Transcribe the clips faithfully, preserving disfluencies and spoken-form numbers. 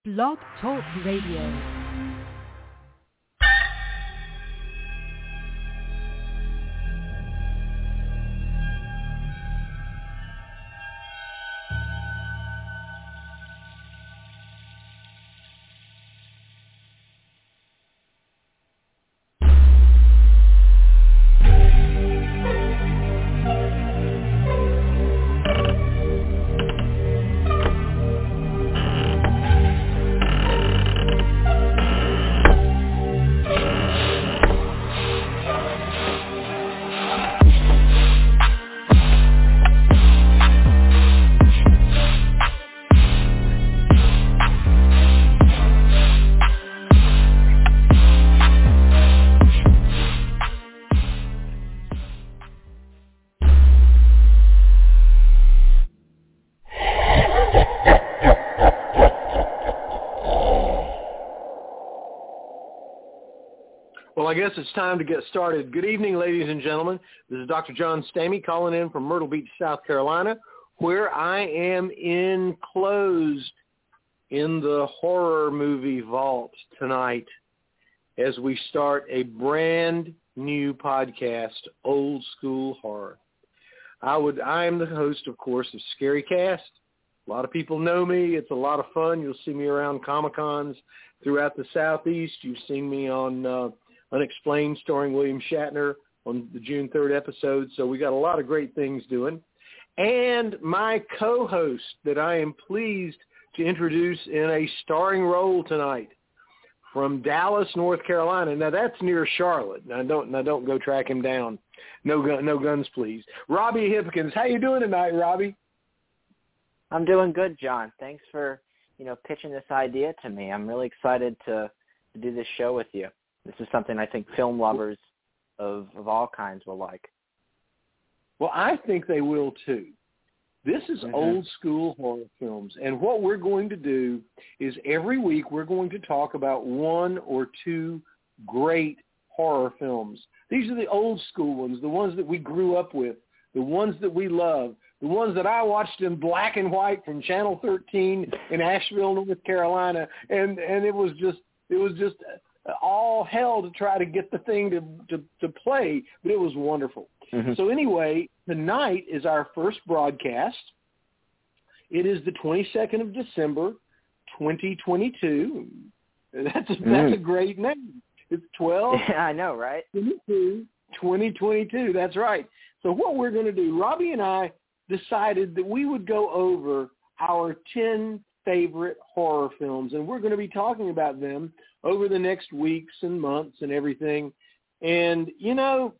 Blog Talk Radio. I guess it's time to get started. Good evening, ladies and gentlemen. This is Doctor John Stamey calling in from Myrtle Beach, South Carolina, where I am enclosed in the horror movie vault tonight as we start a brand new podcast, Old School Horror. I would, I am the host, of course, of Scary Cast. A lot of people know me. It's a lot of fun. You'll see me around Comic-Cons throughout the Southeast. You've seen me on uh, Unexplained, starring William Shatner on the June third episode. So we got a lot of great things doing. And my co-host that I am pleased to introduce in a starring role tonight from Dallas, North Carolina. Now that's near Charlotte. Now don't now don't go track him down. No gun, no guns, please. Robbie Hipkins, how you doing tonight, Robbie? I'm doing good, John. Thanks for you know pitching this idea to me. I'm really excited to, to do this show with you. This is something I think film lovers of, of all kinds will like. Well, I think they will too. This is mm-hmm. old school horror films, and what we're going to do is every week we're going to talk about one or two great horror films. These are the old school ones, the ones that we grew up with, the ones that we love, the ones that I watched in black and white from Channel thirteen in Asheville, North Carolina, and, and it was just it was just all hell to try to get the thing to, to, to play, but it was wonderful. Mm-hmm. So anyway, tonight is our first broadcast. It is the twenty-second of December, twenty twenty-two. That's a, mm. that's a great name. It's twelve. Yeah, I know, right? twenty-two, twenty twenty-two. That's right. So what we're going to do, Robbie and I decided that we would go over our ten favorite horror films, and we're going to be talking about them over the next weeks and months and everything. And, you know,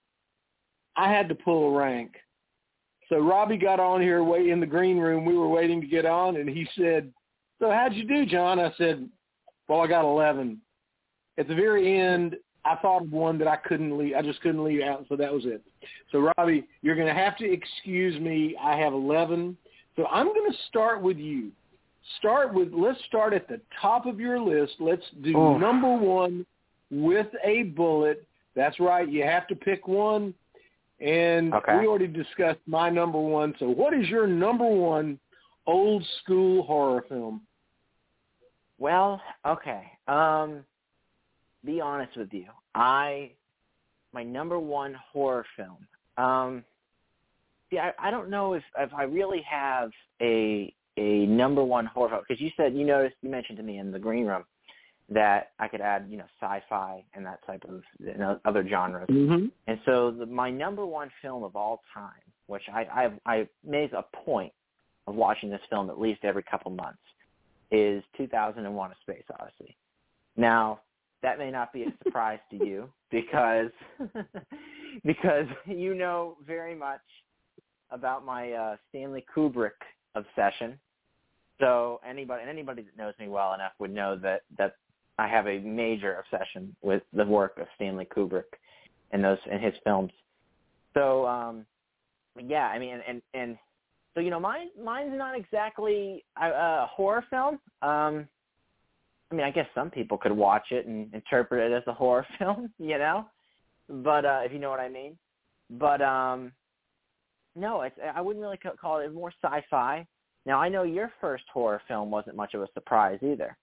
I had to pull a rank. So Robbie got on here way in the green room. We were waiting to get on, and he said, so how'd you do, John? I said, well, I got eleven. At the very end, I thought of one that I couldn't leave. I just couldn't leave out, so that was it. So, Robbie, you're going to have to excuse me. I have eleven. So I'm going to start with you. Start with, let's start at the top of your list. Let's do oh. number one with a bullet. That's right. You have to pick one. And okay. we already discussed my number one. So what is your number one old school horror film? Well, okay. Um, be honest with you. I, my number one horror film. Um, yeah, I, I don't know if, if I really have a a number one horror film, because you said, you noticed, you mentioned to me in the green room that I could add, you know, sci-fi and that type of, you know, other genres. Mm-hmm. And so the, my number one film of all time, which I, I, I made a point of watching this film at least every couple months, is two thousand one: A Space Odyssey. Now, that may not be a surprise to you because because you know very much about my uh, Stanley Kubrick obsession. So anybody and anybody that knows me well enough would know that, that I have a major obsession with the work of Stanley Kubrick and those and his films. So um, yeah, I mean, and and so you know, mine mine's not exactly a, a horror film. Um, I mean, I guess some people could watch it and interpret it as a horror film, you know, but uh, if you know what I mean. But um, no, it's I wouldn't really call it more sci-fi. Now, I know your first horror film wasn't much of a surprise either.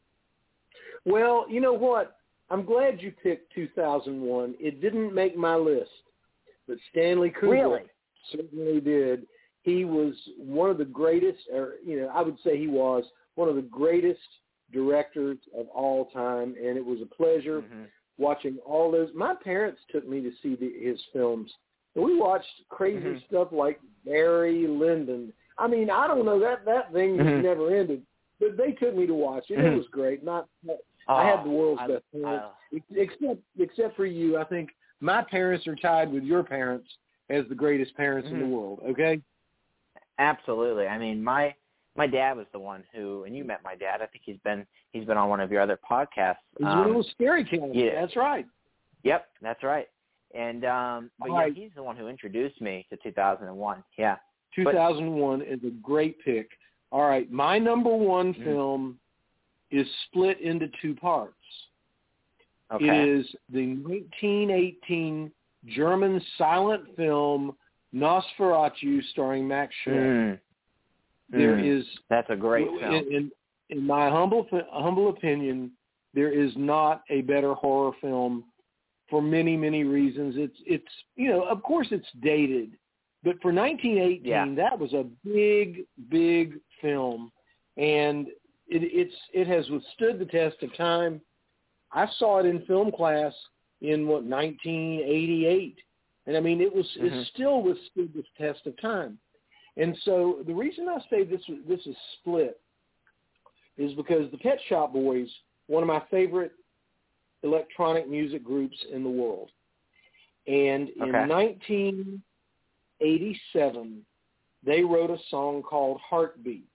Well, you know what? I'm glad you picked two thousand one. It didn't make my list, but Stanley Kubrick Really? certainly did. He was one of the greatest, or, you know, I would say he was one of the greatest directors of all time, and it was a pleasure mm-hmm. watching all those. My parents took me to see the, his films, and we watched crazy mm-hmm. stuff like Barry Lyndon. I mean, I don't know, that, that thing just mm-hmm. never ended, but they took me to watch it. Mm-hmm. It was great. Not, not oh, I had the world's I, best parents, I, except except for you. I think my parents are tied with your parents as the greatest parents mm-hmm. in the world, okay? Absolutely. I mean, my my dad was the one who, and you met my dad. I think he's been he's been on one of your other podcasts. He's um, one of those scary kids. Yeah. That's right. Yep, that's right. And um, but right. yeah, he's the one who introduced me to two thousand one. Yeah, two thousand one but, is a great pick. All right, my number one mm-hmm. film is split into two parts. Okay. It is the nineteen eighteen German silent film Nosferatu, starring Max Schreck. Mm. There mm. is that's a great film. In, in, in my humble humble opinion, there is not a better horror film for many many reasons. It's it's you know of course it's dated, but for nineteen eighteen yeah. that was a big big film, and it, it's it has withstood the test of time. I saw it in film class in what nineteen eighty-eight. And I mean, it was mm-hmm. it still withstood the test of time. And so the reason I say this this is split is because the Pet Shop Boys, one of my favorite electronic music groups in the world, and okay. in nineteen eighty-seven, they wrote a song called Heartbeat.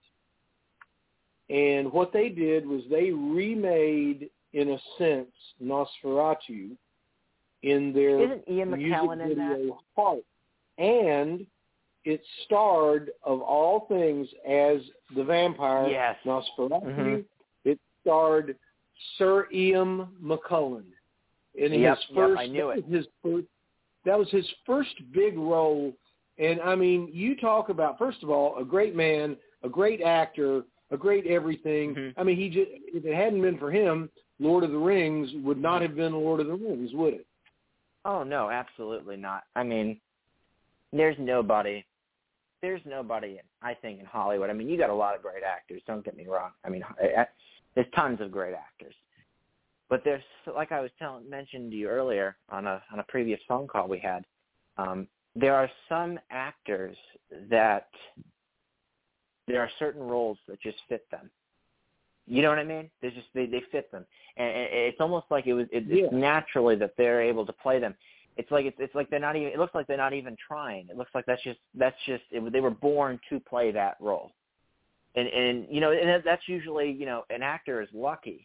And what they did was they remade, in a sense, Nosferatu in their Isn't Ian music McKellen in video that? part. And it starred, of all things, as the vampire yes. Nosferatu. Mm-hmm. It starred Sir Ian McKellen. In yep, his first, yep, I knew it. His first, that was his first big role. And, I mean, you talk about, first of all, a great man, a great actor, a great everything. Mm-hmm. I mean, he just, if it hadn't been for him, Lord of the Rings would not have been Lord of the Rings, would it? Oh, no, absolutely not. I mean, there's nobody, there's nobody, I think, in Hollywood. I mean, you got a lot of great actors, don't get me wrong. I mean, there's tons of great actors. But there's, like I was telling, mentioned to you earlier on a on a previous phone call we had, um, there are some actors that there are certain roles that just fit them. You know what I mean? They just they, they fit them, and it's almost like it was it, yeah. it's naturally that they're able to play them. It's like it's it's like they're not even. It looks like they're not even trying. It looks like that's just that's just it, they were born to play that role, and and you know and that's usually you know an actor is lucky,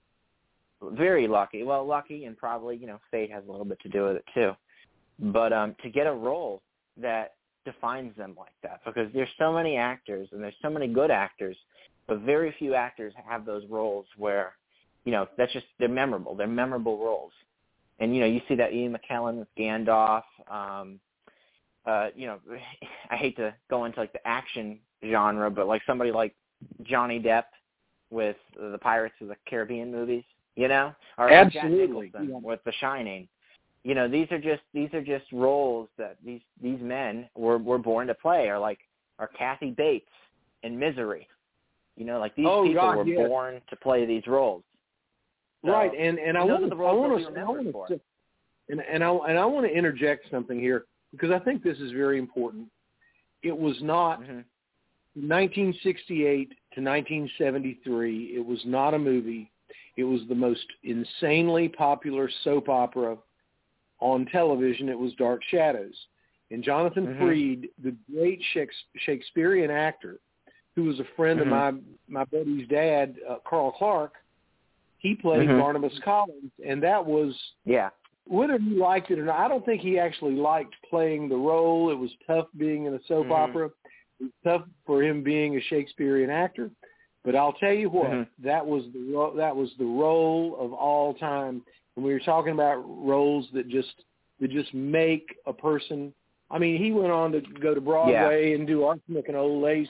very lucky. Well, lucky and probably you know fate has a little bit to do with it too, but um, to get a role that defines them like that, because there's so many actors and there's so many good actors. But very few actors have those roles where, you know, that's just, they're memorable. They're memorable roles. And, you know, you see that Ian McKellen with Gandalf. Um, uh, you know, I hate to go into, like, the action genre, but, like, somebody like Johnny Depp with the Pirates of the Caribbean movies, you know? Or absolutely. Jack Nicholson yeah. with The Shining. You know, these are just these are just roles that these, these men were, were born to play, or, like, or Kathy Bates in Misery. You know, like these oh, people God, were yes. born to play these roles. So, right, and and I want to I want to and and I and I want to interject something here, because I think this is very important. It was not mm-hmm. nineteen sixty-eight to nineteen seventy-three. It was not a movie. It was the most insanely popular soap opera on television. It was Dark Shadows, and Jonathan mm-hmm. Freed, the great Shakespearean actor, who was a friend mm-hmm. of my my buddy's dad, uh, Carl Clark, he played mm-hmm. Barnabas Collins, and that was, yeah. whether he liked it or not, I don't think he actually liked playing the role. It was tough being in a soap mm-hmm. opera. It was tough for him being a Shakespearean actor. But I'll tell you what, mm-hmm. that was the ro- that was the role of all time. And we were talking about roles that just that just make a person. I mean, he went on to go to Broadway yeah. and do Arsenic and Old Lace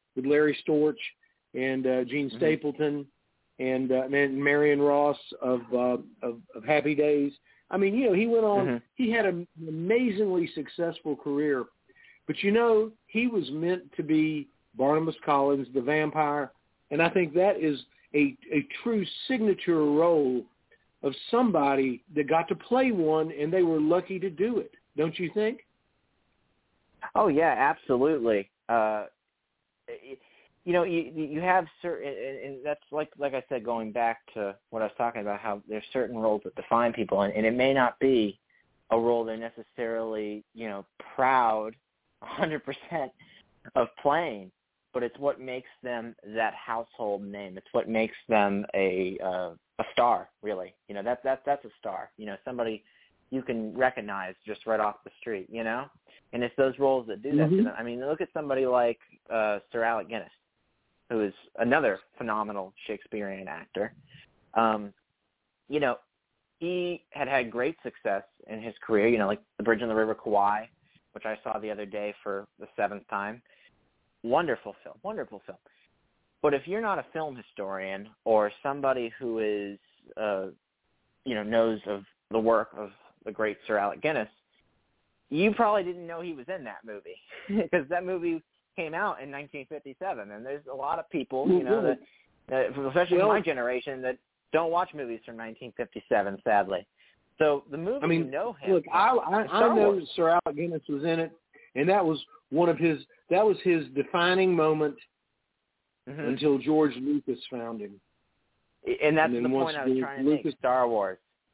with Larry Storch and uh, Gene Mm-hmm. Stapleton and, uh, and Marion Ross of, uh, of of Happy Days. I mean, you know, he went on. Mm-hmm. He had an amazingly successful career, but you know, he was meant to be Barnabas Collins, the vampire, and I think that is a a true signature role of somebody that got to play one, and they were lucky to do it. Don't you think? Oh yeah, absolutely. Uh, you know, you you have certain, and that's like like I said, going back to what I was talking about, how there's certain roles that define people, and, and it may not be a role they're necessarily, you know, proud one hundred percent of playing, but it's what makes them that household name. It's what makes them a uh, a star, really. You know, that that that's a star. You know, somebody you can recognize just right off the street. You know, and it's those roles that do that Mm-hmm. to them. I mean, look at somebody like uh, Sir Alec Guinness, who is another phenomenal Shakespearean actor. Um, you know, he had had great success in his career. You know, like The Bridge on the River Kwai, which I saw the other day for the seventh time. Wonderful film, wonderful film. But if you're not a film historian or somebody who is, uh, you know, knows of the work of the great Sir Alec Guinness, you probably didn't know he was in that movie because that movie came out in nineteen fifty-seven, and there's a lot of people, you know, that, that especially Well, my generation, that don't watch movies from nineteen fifty-seven, sadly. So the movie, I mean, you know him. look, I I, I know Wars. Sir Alec Guinness was in it, and that was one of his that was his defining moment Mm-hmm. until George Lucas found him. And that's And then the once point I was George trying to Lucas- make. Star Wars.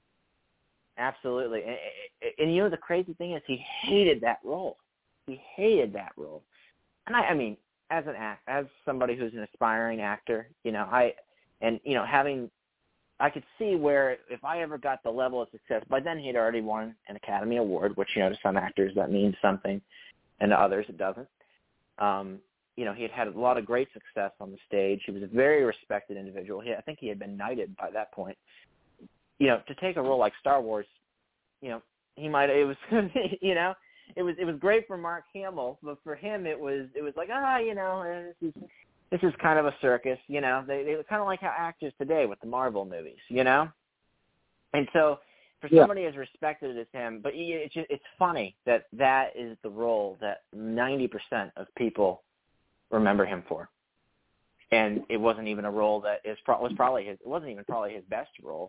Absolutely. And, and, and you know, the crazy thing is he hated that role. He hated that role. And I, I mean, as an act, as somebody who's an aspiring actor, you know, I, and, you know, having, I could see where if I ever got the level of success, by then he'd already won an Academy Award, which, you know, to some actors that means something, and to others it doesn't. Um, you know, he had had a lot of great success on the stage. He was a very respected individual. He, I think he had been knighted by that point. You know, to take a role like Star Wars, you know, he might, it was, you know, it was, it was great for Mark Hamill, but for him it was, it was like, ah, you know, this is, this is kind of a circus, you know, they, they kind of like how actors today with the Marvel movies, you know? And so for Yeah. somebody as respected as him, but it's just, it's funny that that is the role that ninety percent of people remember him for. And it wasn't even a role that is pro- was probably his, it wasn't even probably his best role,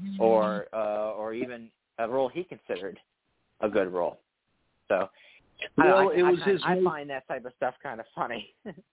or uh, or even a role he considered a good role. So Well, I, I, it was I, his I most, find that type of stuff kind of funny.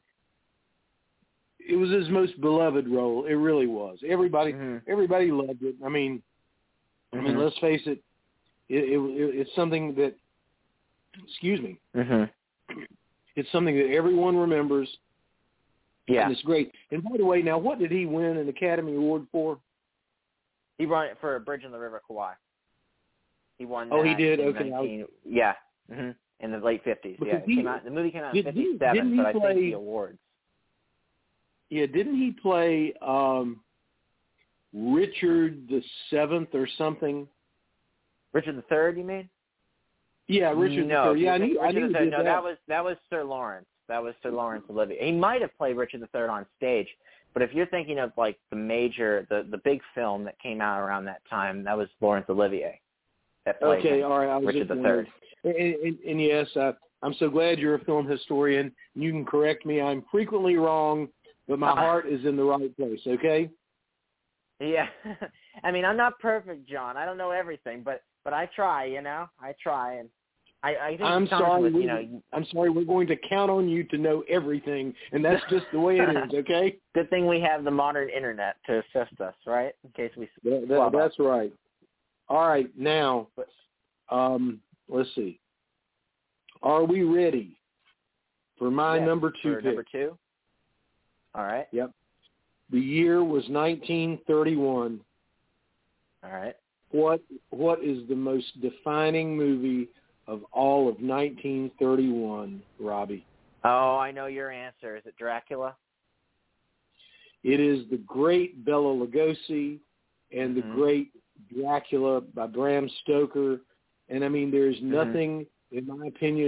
it was his most beloved role. It really was. Everybody Mhm. everybody loved it. I mean, I mean, Mhm. let's face it, it, it, it it's something that, excuse me, Mhm. it's something that everyone remembers. Yeah. And it's great. And by the way, now what did he win an Academy Award for? He won it for Bridge on the River Kwai. He won. Oh, he that did? in Okay. nineteen Yeah. hmm In the late fifties. Yeah. Because It he- came out. The movie came out in did he- fifty-seven, didn't he but I play- think the awards. Yeah, didn't he play um, Richard the Seventh or something? Richard the Third, you mean? Yeah, Richard no, the Third. Yeah, I if you knew, think I Richard knew the he Third, did no, that. that was that was Sir Lawrence. That was Sir Lawrence Olivier. He might have played Richard the Third on stage, but if you're thinking of like the major, the the big film that came out around that time, that was Laurence Olivier. That played Okay, him, all right. I was Richard just the Third. And, and, and yes, I, I'm so glad you're a film historian. You can correct me. I'm frequently wrong, but my heart is in the right place, okay? Yeah, I mean, I'm not perfect, John. I don't know everything, but but I try. You know, I try, and I, I think I'm it comes sorry. with, we, you know. I'm sorry. We're going to count on you to know everything, and that's just the way it is, okay? Good thing we have the modern internet to assist us, right? In case we. That, that, that's right. All right, now, um, let's see. Are we ready for my Yes, number two for pick? number two. All right. Yep. The year was nineteen thirty-one. All right. What What is the most defining movie of all of nineteen thirty-one, Robbie? Oh, I know your answer. Is it Dracula? It is the great Bela Lugosi and the Mhm. great Dracula by Bram Stoker. And, I mean, there's Mhm. nothing, in my opinion,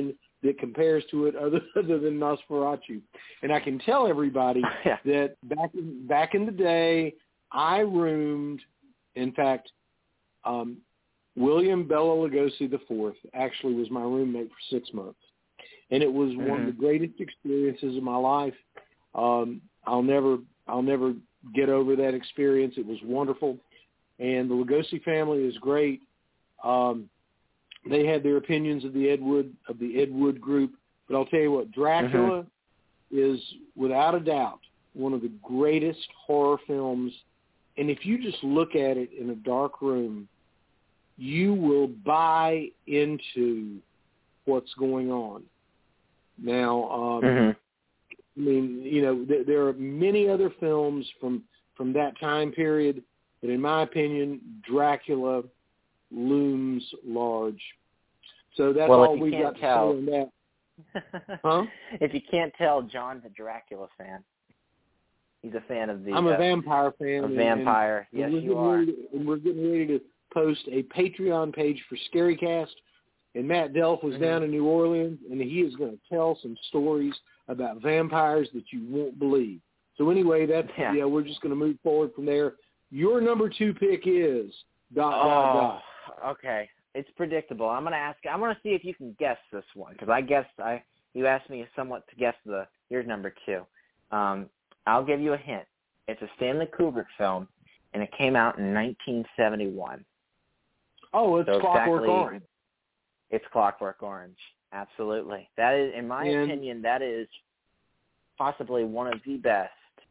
that compares to it other, other than Nosferatu. And I can tell everybody yeah. that back in, back in the day, I roomed, in fact, um, William Bela Lugosi the Fourth actually was my roommate for six months. And it was mm-hmm. one of the greatest experiences of my life. Um, I'll never, I'll never get over that experience. It was wonderful. And the Lugosi family is great. Um, they had their opinions of the Ed Wood, of the Ed Wood group. But I'll tell you what, Dracula mm-hmm. is without a doubt one of the greatest horror films. And if you just look at it in a dark room, you will buy into what's going on. Now, um, mm-hmm. I mean, you know, th- there are many other films from, from that time period, but in my opinion, Dracula looms large. So that's well, all we've got to tell, say on that. Huh? If you can't tell, John's a Dracula fan. He's a fan of the. I'm a uh, vampire fan. A vampire. And, and yes, you are. To, and we're getting ready to post a Patreon page for ScaryCast. And Matt Delf was mm-hmm. down in New Orleans, and he is going to tell some stories about vampires that you won't believe. So anyway, that's yeah. yeah we're just going to move forward from there. Your number two pick is dot oh, dot dot. Okay, it's predictable. I'm going to ask. I'm going to see if you can guess this one because I guessed. I you asked me somewhat to guess the. Here's number two. Um, I'll give you a hint. It's a Stanley Kubrick film, and it came out in nineteen seventy-one. Oh, it's so Clockwork exactly, Orange. It's Clockwork Orange. Absolutely. That is, in my and, opinion, that is possibly one of the best.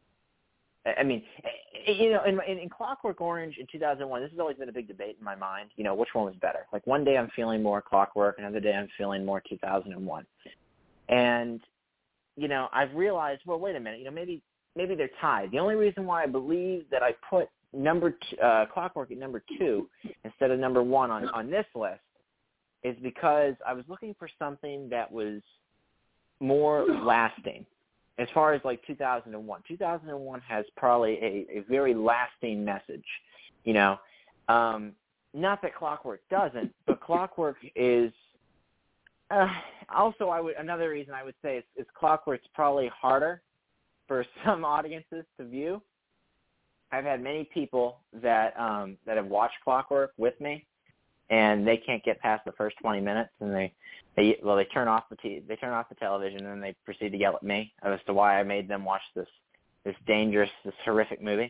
I mean, you know, in, in, in Clockwork Orange in two thousand one, this has always been a big debate in my mind. You know, which one was better? Like one day I'm feeling more Clockwork, another day I'm feeling more two thousand one. And, you know, I've realized, well, wait a minute, you know, maybe maybe they're tied. The only reason why I believe that I put number t- uh, Clockwork at number two instead of number one on, on this list is because I was looking for something that was more lasting. As far as like two thousand one, two thousand one has probably a, a very lasting message, you know. Um, not that Clockwork doesn't, but Clockwork is uh, also. I would another reason I would say is, is Clockwork's probably harder for some audiences to view. I've had many people that um, that have watched Clockwork with me, and they can't get past the first twenty minutes, and they, they well, they turn off the t- they turn off the television, and then they proceed to yell at me as to why I made them watch this this dangerous, this horrific movie.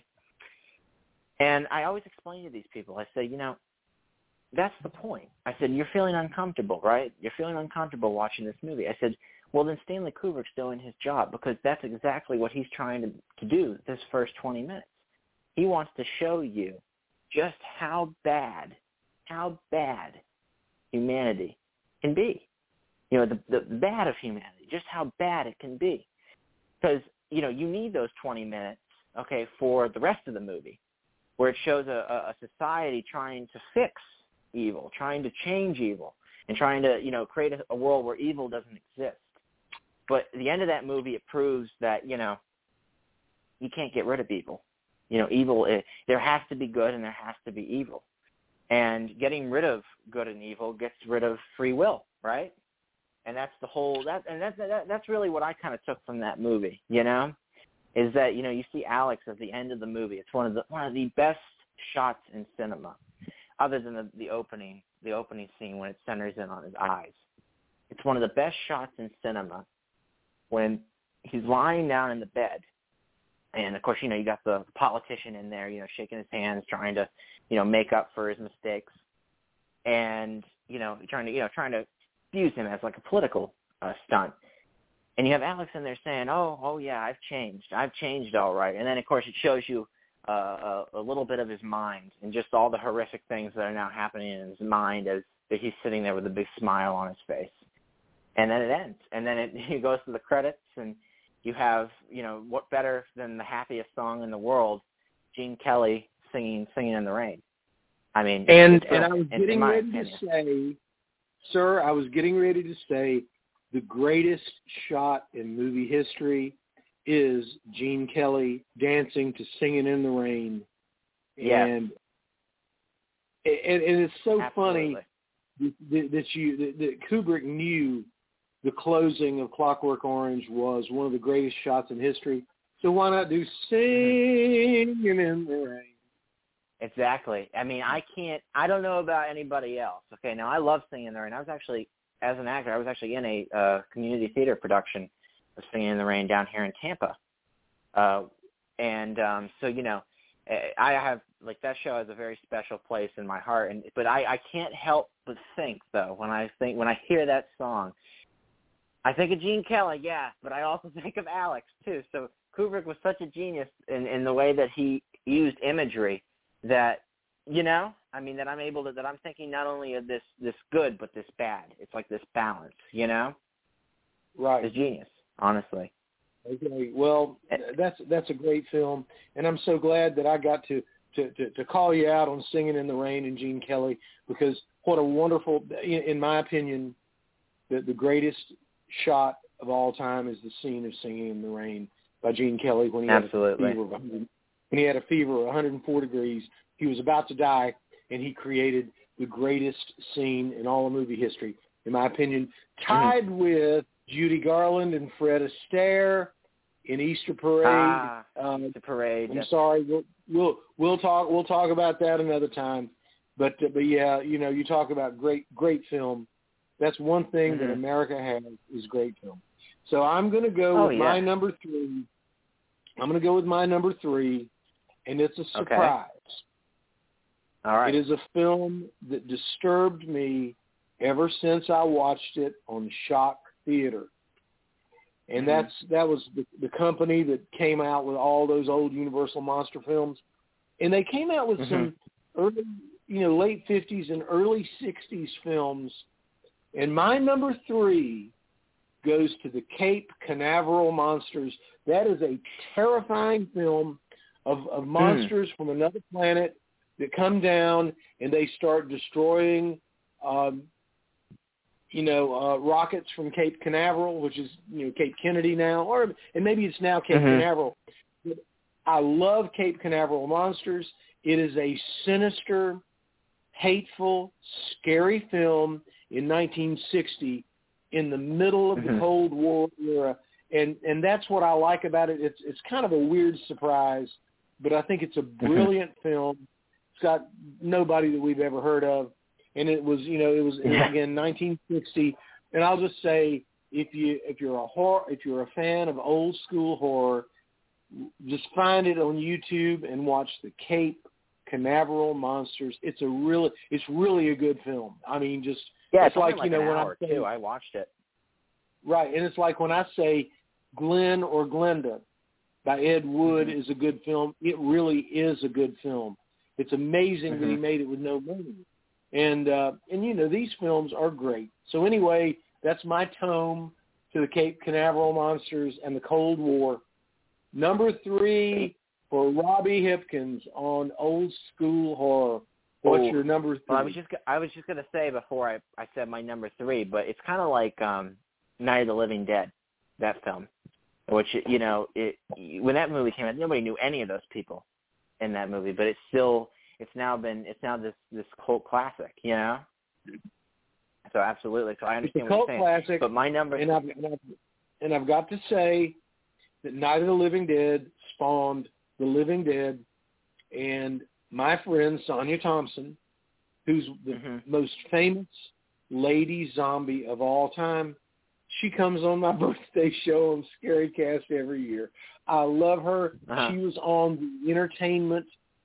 And I always explain to these people, I say, you know, that's the point. I said, you're feeling uncomfortable, right? You're feeling uncomfortable watching this movie. I said, well, then Stanley Kubrick's doing his job because that's exactly what he's trying to, to do this first twenty minutes. He wants to show you just how bad how bad humanity can be. You know, the, the bad of humanity, just how bad it can be. Because, you know, you need those twenty minutes, okay, for the rest of the movie, where it shows a, a society trying to fix evil, trying to change evil, and trying to, you know, create a, a world where evil doesn't exist. But at the end of that movie, it proves that, you know, you can't get rid of evil. You know, evil, is, there has to be good and there has to be evil. And getting rid of good and evil gets rid of free will, right? And that's the whole that and that, that that's really what I kind of took from that movie, you know, is that, you know, you see Alex at the end of the movie. It's one of the one of the best shots in cinema, other than the, the opening the opening scene when it centers in on his eyes. It's one of the best shots in cinema when he's lying down in the bed. And, of course, you know, you got the politician in there, you know, shaking his hands, trying to, you know, make up for his mistakes. And, you know, trying to, you know, trying to use him as like a political uh, stunt. And you have Alex in there saying, oh, oh, yeah, I've changed. I've changed all right. And then, of course, it shows you uh, a, a little bit of his mind and just all the horrific things that are now happening in his mind as he's sitting there with a big smile on his face. And then it ends. And then it, it goes to the credits, and you have, you know, what better than the happiest song in the world, Gene Kelly singing "Singing in the Rain." I mean, and and I was in, getting in ready opinion. to say, sir, I was getting ready to say, the greatest shot in movie history is Gene Kelly dancing to "Singing in the Rain," yes. and and, and it's so Absolutely. funny that, that you that, that Kubrick knew the closing of Clockwork Orange was one of the greatest shots in history. So why not do Singing in the Rain? Exactly. I mean, I can't, I don't know about anybody else. Okay, now I love Singing in the Rain. I was actually, as an actor, I was actually in a uh, community theater production of Singing in the Rain down here in Tampa. Uh, and um, so, you know, I have, like, that show has a very special place in my heart. And But I, I can't help but think, though, when I think, when I hear that song, I think of Gene Kelly, yeah, but I also think of Alex, too. So Kubrick was such a genius in, in the way that he used imagery that, you know, I mean, that I'm able to, that I'm thinking not only of this, this good, but this bad. It's like this balance, you know? Right. It's genius, honestly. Okay, well, that's that's a great film, and I'm so glad that I got to, to, to, to call you out on Singing in the Rain and Gene Kelly, because what a wonderful, in, in my opinion, the, the greatest shot of all time is the scene of Singing in the Rain by Gene Kelly when he Absolutely. had a fever of one hundred, when he had a fever of one hundred four degrees. He was about to die, and he created the greatest scene in all of movie history, in my opinion, tied mm-hmm. with Judy Garland and Fred Astaire in Easter Parade. Ah, um, Easter Parade. I'm yes. sorry, we'll, we'll we'll talk we'll talk about that another time. But uh, but yeah, you know, you talk about great great film. That's one thing mm-hmm. that America has is great film. So I'm going to go oh, with yeah. my number three. I'm going to go with my number three, and it's a surprise. Okay. All right. It is a film that disturbed me ever since I watched it on Shock Theater. And mm-hmm. that's that was the, the company that came out with all those old Universal monster films. And they came out with mm-hmm. some early, you know, late fifties and early sixties films. And my number three goes to the Cape Canaveral Monsters. That is a terrifying film of, of monsters mm. from another planet that come down and they start destroying um, you know, uh, rockets from Cape Canaveral, which is, you know, Cape Kennedy now, or and maybe it's now Cape mm-hmm. Canaveral. But I love Cape Canaveral Monsters. It is a sinister, hateful, scary film in nineteen sixty in the middle of mm-hmm. the Cold War era. And and that's what I like about it. It's it's kind of a weird surprise, but I think it's a brilliant mm-hmm. film. It's got nobody that we've ever heard of. And it was, you know, it was, it was again nineteen sixty. And I'll just say, if you if you're a horror, if you're a fan of old school horror, just find it on YouTube and watch the Cape Canaveral Monsters. It's a really, it's really a good film. I mean, just yeah, it's, it's like, like you know an when hour I say, too. I watched it. Right, and it's like when I say Glenn or Glenda by Ed Wood mm-hmm. is a good film. It really is a good film. It's amazing mm-hmm. that he made it with no money. And, uh, and you know, these films are great. So anyway, that's my tome to the Cape Canaveral Monsters and the Cold War. Number three for Robbie Hipkins on Old School Horror. What's oh, your number three? Well, I was just I was just going to say before I, I said my number three, but it's kind of like um, Night of the Living Dead, that film, which, you know, it, when that movie came out, nobody knew any of those people in that movie, but it's still... It's now been it's now this this cult classic, you know. So absolutely, so I understand it's a what cult you're saying. Classic, but my number and I've, and I've and I've got to say that Night of the Living Dead spawned The Living Dead, and my friend Sonia Thompson, who's the mm-hmm. most famous lady zombie of all time, she comes on my birthday show on Scary Cast every year. I love her. Uh-huh. She was on the Entertainment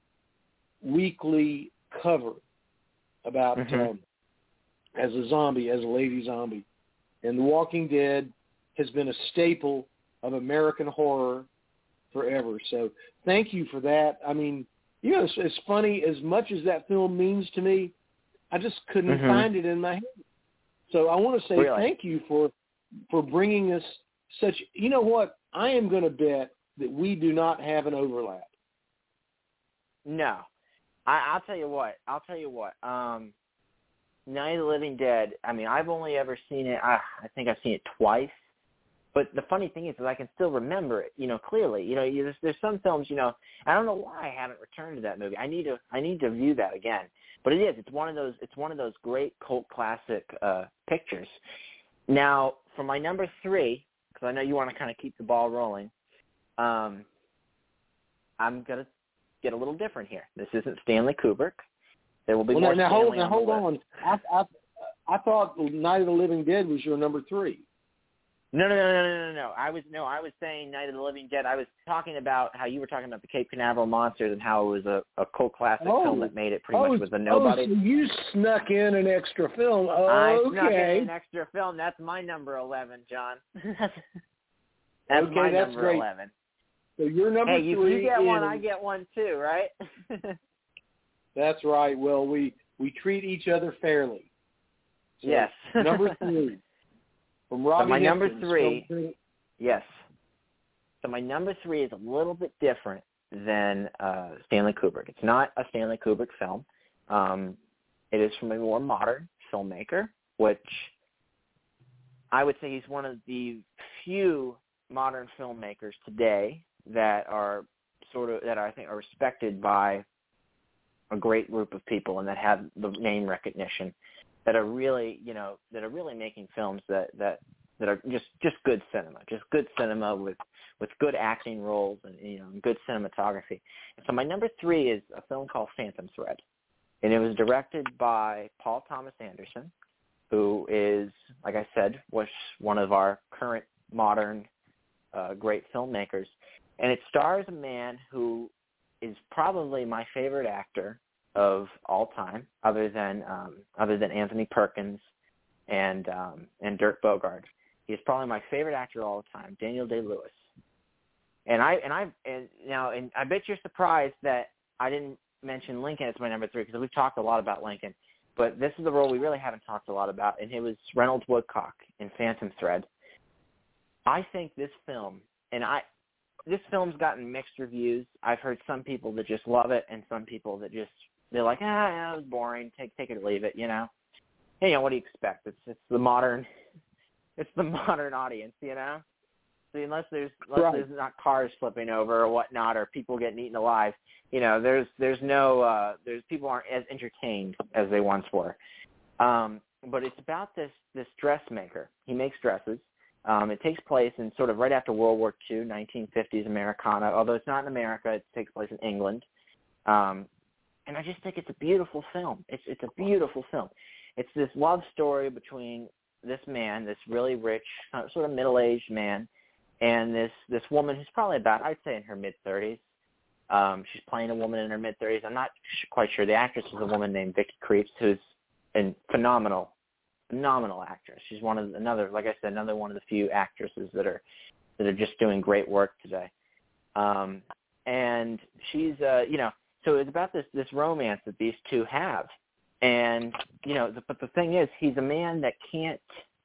Weekly cover about mm-hmm. um, as a zombie, as a lady zombie. And The Walking Dead has been a staple of American horror forever. So thank you for that. I mean, you know, it's, it's funny, as much as that film means to me, I just couldn't mm-hmm. find it in my head. So I want to say really? thank you for for bringing us such, you know what, I am going to bet that we do not have an overlap. No. I, I'll tell you what. I'll tell you what. Um, Night of the Living Dead, I mean, I've only ever seen it, I, I think I've seen it twice. But the funny thing is that I can still remember it, you know, clearly. You know, you, there's, there's some films, you know, I don't know why I haven't returned to that movie. I need to I need to view that again. But it is. It's one of those. It's one of those great cult classic uh, pictures. Now, for my number three, because I know you want to kind of keep the ball rolling, um, I'm going to get a little different here. This isn't Stanley Kubrick. There will be well, more now, Stanley hold, now, on hold the on. list. I, I, I thought Night of the Living Dead was your number three. No, no, no, no, no, no, no. I was no, I was saying Night of the Living Dead. I was talking about how you were talking about the Cape Canaveral Monsters and how it was a, a cult classic oh. film that made it pretty oh, much with a nobody. Oh, so you snuck in an extra film. Oh, I okay. snuck in an extra film. That's my number eleven, John. that's that's okay, my that's number great. eleven. So your number hey, three. Hey, you get is, one, I get one too, right? That's right. Well, we we treat each other fairly. So yes. number three from Robbie. So my number Hipkins, three. three. Yes. So my number three is a little bit different than uh, Stanley Kubrick. It's not a Stanley Kubrick film. Um, it is from a more modern filmmaker, which I would say he's one of the few modern filmmakers today that are sort of that I think are respected by a great group of people and that have the name recognition, that are really, you know, that are really making films that that. that are just, just good cinema, just good cinema with, with good acting roles and, you know, good cinematography. And so my number three is a film called Phantom Thread, and it was directed by Paul Thomas Anderson, who is, like I said, was one of our current modern uh, great filmmakers. And it stars a man who is probably my favorite actor of all time, other than um, other than Anthony Perkins and um, and Dirk Bogarde. He's probably my favorite actor of all the time, Daniel Day-Lewis. And I and I and now and I bet you're surprised that I didn't mention Lincoln as my number three, because we've talked a lot about Lincoln. But this is the role we really haven't talked a lot about, and it was Reynolds Woodcock in Phantom Thread. I think this film, and I, this film's gotten mixed reviews. I've heard some people that just love it, and some people that just they're like, ah, yeah, it was boring. Take take it or leave it, you know. Hey, you know, what do you expect? It's it's the modern. It's the modern audience, you know. So unless there's unless right. there's not cars flipping over or whatnot, or people getting eaten alive, you know, there's there's no uh, there's people aren't as entertained as they once were. Um, but it's about this this dressmaker. He makes dresses. Um, it takes place in sort of right after World War Two, nineteen fifties Americana. Although it's not in America, it takes place in England. Um, and I just think it's a beautiful film. It's it's a beautiful film. It's this love story between this man, this really rich, sort of middle-aged man, and this this woman who's probably about, I'd say, in her mid-thirties. Um, she's playing a woman in her mid-thirties. I'm not sh- quite sure. The actress is a woman named Vicky Krieps, who's a phenomenal, phenomenal actress. She's one of another, like I said, another one of the few actresses that are that are just doing great work today. Um, and she's, uh, you know, so it's about this this romance that these two have. And, you know, the, but the thing is, he's a man that can't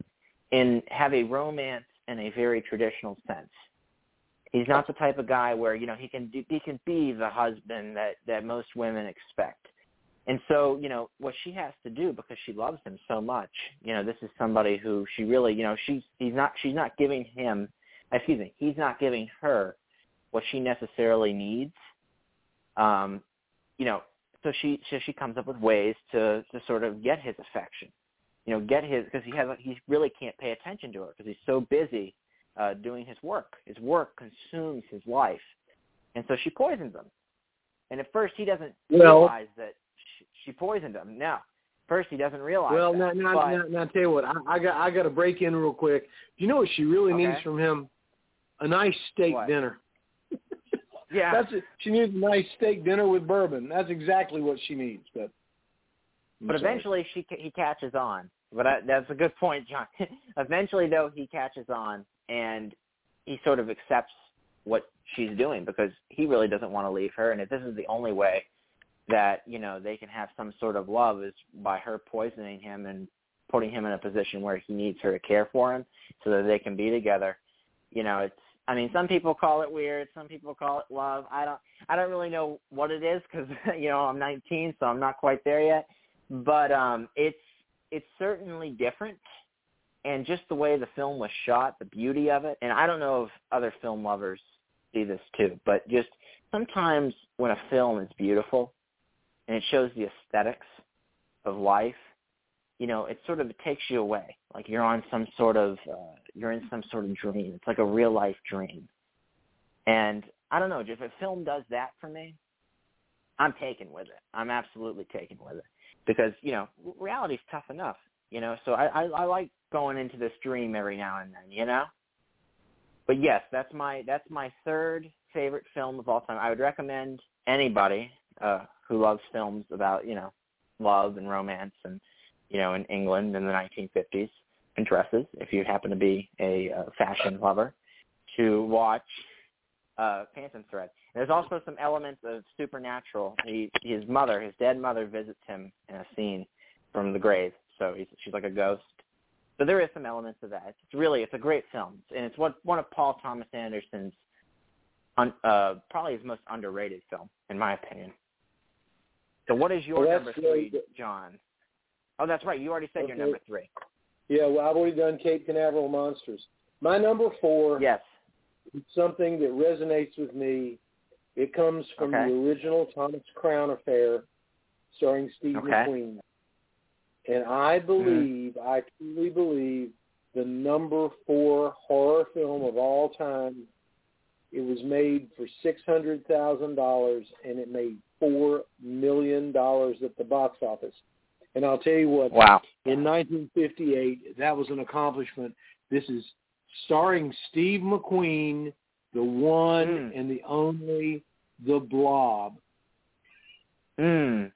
in have a romance in a very traditional sense. He's not the type of guy where, you know, he can do, he can be the husband that, that most women expect. And so, you know, what she has to do, because she loves him so much, you know, this is somebody who she really, you know, she's he's not she's not giving him, excuse me, he's not giving her what she necessarily needs. Um, you know. So she so she comes up with ways to, to sort of get his affection, you know, get his, because he has he really can't pay attention to her because he's so busy uh, doing his work. His work consumes his life, and so she poisons him. And at first he doesn't well, realize that she, she poisoned him. Now, first he doesn't realize. Well, that, now, now, but, now, now, tell you what, I, I got I got to break in real quick. Do you know what she really okay. needs from him? A nice steak what? dinner. Yeah, That's it. She needs a nice steak dinner with bourbon. That's exactly what she needs. But I'm but sorry. eventually she he catches on. But I, that's a good point, John. Eventually, though, he catches on and he sort of accepts what she's doing because he really doesn't want to leave her. And if this is the only way that, you know, they can have some sort of love is by her poisoning him and putting him in a position where he needs her to care for him so that they can be together. You know, it's, I mean, some people call it weird. Some people call it love. I don't, I don't really know what it is because, you know, I'm nineteen, so I'm not quite there yet. But um, it's, it's certainly different. And just the way the film was shot, the beauty of it. And I don't know if other film lovers see this too, but just sometimes when a film is beautiful and it shows the aesthetics of life, you know, it sort of it takes you away. Like you're on some sort of, uh, you're in some sort of dream. It's like a real life dream. And I don't know, if a film does that for me, I'm taken with it. I'm absolutely taken with it. Because, you know, reality's tough enough, you know, so I, I, I like going into this dream every now and then, you know? But yes, that's my that's my third favorite film of all time. I would recommend anybody uh, who loves films about, you know, love and romance and, you know, in England in the nineteen fifties and dresses, if you happen to be a uh, fashion lover, to watch uh, Phantom Thread. There's also some elements of supernatural. He, his mother, his dead mother, visits him in a scene from the grave, so he's, she's like a ghost. So there is some elements of that. It's really, it's a great film, and it's what, one of Paul Thomas Anderson's, un, uh, probably his most underrated film, in my opinion. So what is your well, number three, good. John? Oh, that's right. You already said okay. your number three. Yeah, well, I've already done Cape Canaveral Monsters. My number four Yes. is something that resonates with me. It comes from Okay. the original Thomas Crown Affair, starring Steve Okay. McQueen. And I believe, mm-hmm. I truly believe, the number four horror film of all time. It was made for six hundred thousand dollars, and it made four million dollars at the box office. And I'll tell you what, wow. in nineteen fifty-eight, that was an accomplishment. This is starring Steve McQueen, the one mm. and the only, The Blob. Mm.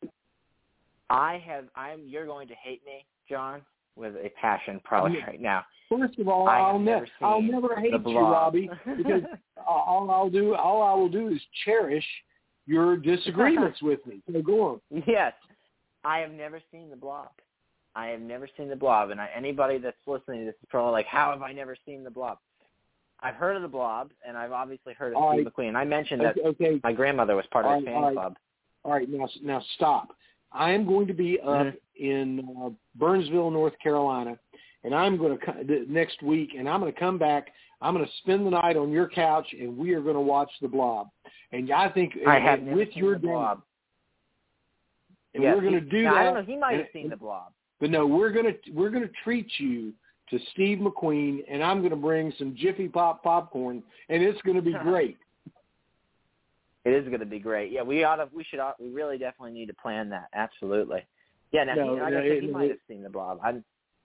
I have. I'm. You're going to hate me, John, with a passion probably yeah. right now. First of all, I'll never. Ne- I'll never hate you, Robbie, because all I'll do, all I will do is cherish your disagreements with me. So go on. Yes, I have never seen The Blob. I have never seen The Blob, and I, anybody that's listening to this is probably like, "How have I never seen The Blob?" I've heard of The Blob, and I've obviously heard of all Steve right. McQueen. I mentioned that okay, okay. my grandmother was part all of his right, fan all right. club. All right, now now stop. I am going to be up mm-hmm. in uh, Burnsville, North Carolina, and I'm going to come next week, and I'm going to come back. I'm going to spend the night on your couch, and we are going to watch The Blob. And I think I and, have and never with seen your The Blob. And yes, we're going to do now, that. I don't know. He might have and, seen The Blob. But no, we're going to we're going to treat you to Steve McQueen, and I'm going to bring some Jiffy Pop popcorn, and it's going to be great. It is going to be great. Yeah, we ought to. We should. We really definitely need to plan that. Absolutely. Yeah. Now, no, he, like no, I said, he it, might it, have seen The Blob. I'm,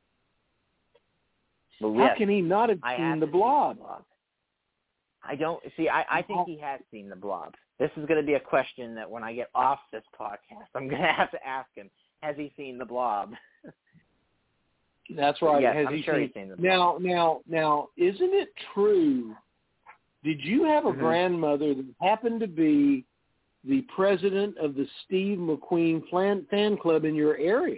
but how yes, can he not have I seen have the blob? the Blob? I don't see. I, I think he has seen The Blob. This is going to be a question that when I get off this podcast, I'm going to have to ask him: has he seen The Blob? That's right. Yes, has I'm he sure seen? he's seen The Now, Blob. now, now, isn't it true? Did you have a mm-hmm. grandmother that happened to be the president of the Steve McQueen fan club in your area?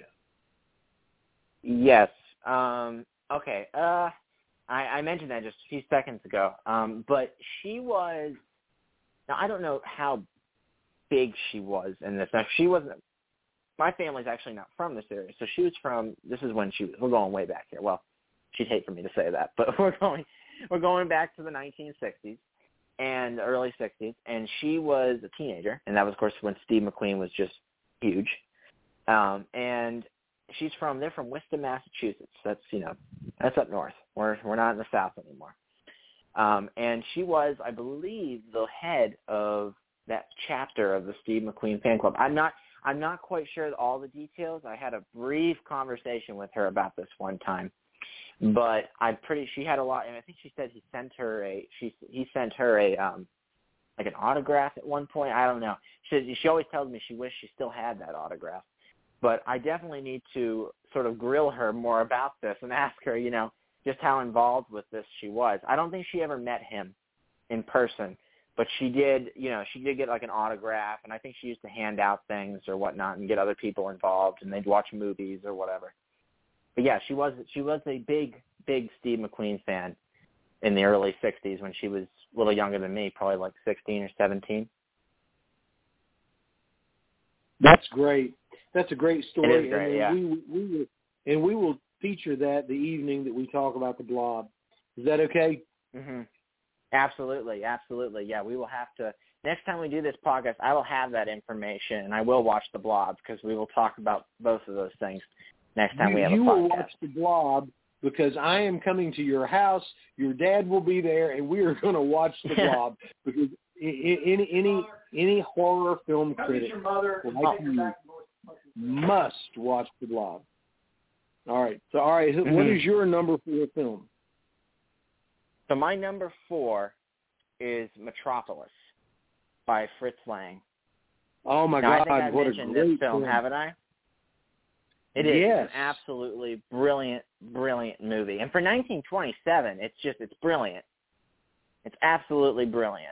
Yes. Um, okay. Uh, I, I mentioned that just a few seconds ago. Um, but she was – now, I don't know how big she was in this. Now, she wasn't – my family's actually not from this area. So she was from – this is when she was – we're going way back here. Well, she'd hate for me to say that, but we're going we're going back to the nineteen sixties. And the early sixties, and she was a teenager, and that was, of course, when Steve McQueen was just huge. Um, and she's from, they're from Worcester, Massachusetts. That's, you know, that's up north. We're, we're not in the South anymore. Um, and she was, I believe, the head of that chapter of the Steve McQueen fan club. I'm not, I'm not quite sure all the details. I had a brief conversation with her about this one time. But I'm pretty. She had a lot, and I think she said he sent her a. She he sent her a um, like an autograph at one point. I don't know. She she always tells me she wished she still had that autograph. But I definitely need to sort of grill her more about this and ask her, you know, just how involved with this she was. I don't think she ever met him in person, but she did. You know, she did get like an autograph, and I think she used to hand out things or whatnot and get other people involved, and they'd watch movies or whatever. But yeah, she was she was a big, big Steve McQueen fan in the early sixties when she was a little younger than me, probably like sixteen or seventeen. That's great. That's a great story. It is great, and yeah. We, we will, and we will feature that the evening that we talk about The Blob. Is that okay? Mm-hmm. Absolutely, absolutely. Yeah, we will have to. Next time we do this podcast, I will have that information, and I will watch The Blob because we will talk about both of those things. next time you, we have you a will podcast. watch The Blob because I am coming to your house. Your dad will be there, and we are going to watch The Blob because any any any horror film critic like you must watch The Blob. All right. So, all right. Mm-hmm. What is your number four film? So my number four is Metropolis by Fritz Lang. Oh my now, God! I think I what mentioned a great this film, film, haven't I? It is yes. an absolutely brilliant, brilliant movie. And for nineteen twenty-seven, it's just, it's brilliant. It's absolutely brilliant.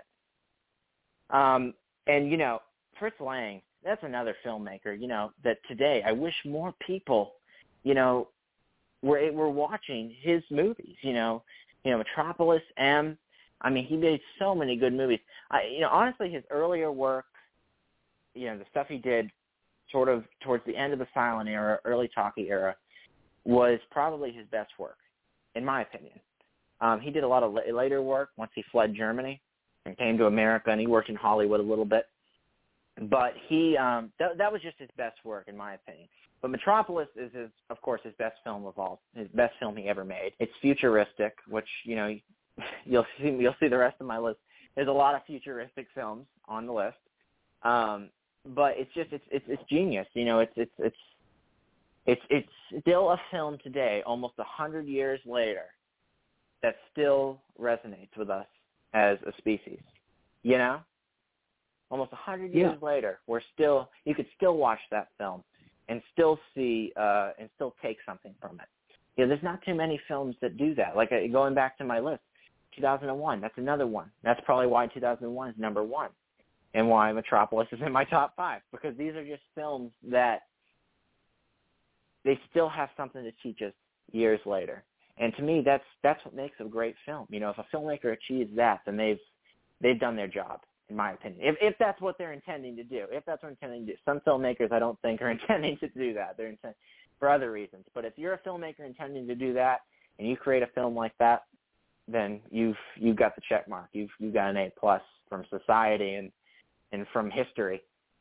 Um, and, you know, Fritz Lang, that's another filmmaker, you know, that today I wish more people, you know, were, were watching his movies, you know, you know, Metropolis, M. I mean, he made so many good movies. I, you know, honestly, his earlier work, you know, the stuff he did sort of towards the end of the silent era, early talkie era, was probably his best work, in my opinion. Um, he did a lot of la- later work once he fled Germany and came to America, and he worked in Hollywood a little bit. But he, um, th- that was just his best work, in my opinion. But Metropolis is, his, of course, his best film of all, his best film he ever made. It's futuristic, which, you know, you'll see, you'll see the rest of my list. There's a lot of futuristic films on the list. Um, but it's just, it's, it's, it's genius. You know, it's, it's, it's, it's, it's still a film today, almost a hundred years later, that still resonates with us as a species. You know? Almost a hundred Yeah. years later, we're still, you could still watch that film and still see, uh, and still take something from it. You know, there's not too many films that do that. Like, uh, going back to my list, two thousand one, that's another one. That's probably why two thousand one is number one and why Metropolis is in my top five, because these are just films that they still have something to teach us years later. And to me, that's that's what makes a great film. You know, if a filmmaker achieves that, then they've they've done their job, in my opinion. If if that's what they're intending to do. If that's what they're intending to do. Some filmmakers I don't think are intending to do that. They're intent for other reasons. But if you're a filmmaker intending to do that and you create a film like that, then you've you've got the check mark. You've you've got an A plus from society and, and from history.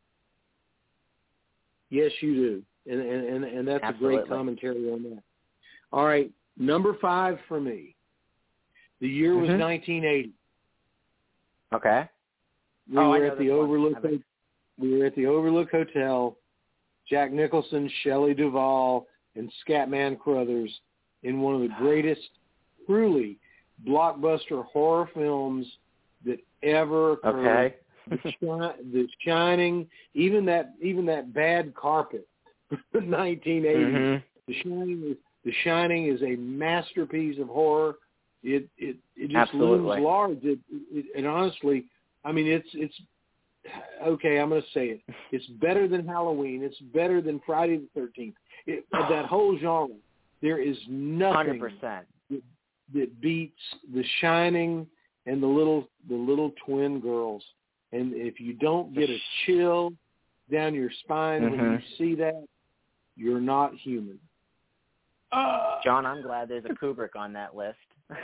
Yes, you do. And and, and, and that's Absolutely. a great commentary on that. All right. Number five for me. The year was mm-hmm. nineteen eighty. Okay. We oh, were I at the know Overlook. We were at the Overlook Hotel. Jack Nicholson, Shelley Duvall, and Scatman Crothers in one of the greatest, truly blockbuster horror films that ever occurred. Okay. the, shi- the Shining, even that, even that bad carpet, nineteen eighty. Mm-hmm. The Shining is The Shining is a masterpiece of horror. It it it just Absolutely. looms large. It, it, and honestly, I mean, it's it's okay. I'm going to say it. It's better than Halloween. It's better than Friday the thirteenth. It, that whole genre, there is nothing one hundred percent. That, that beats The Shining and the little the little twin girls. And if you don't get a chill down your spine mm-hmm. when you see that, you're not human. Uh, John, I'm glad there's a Kubrick on that list.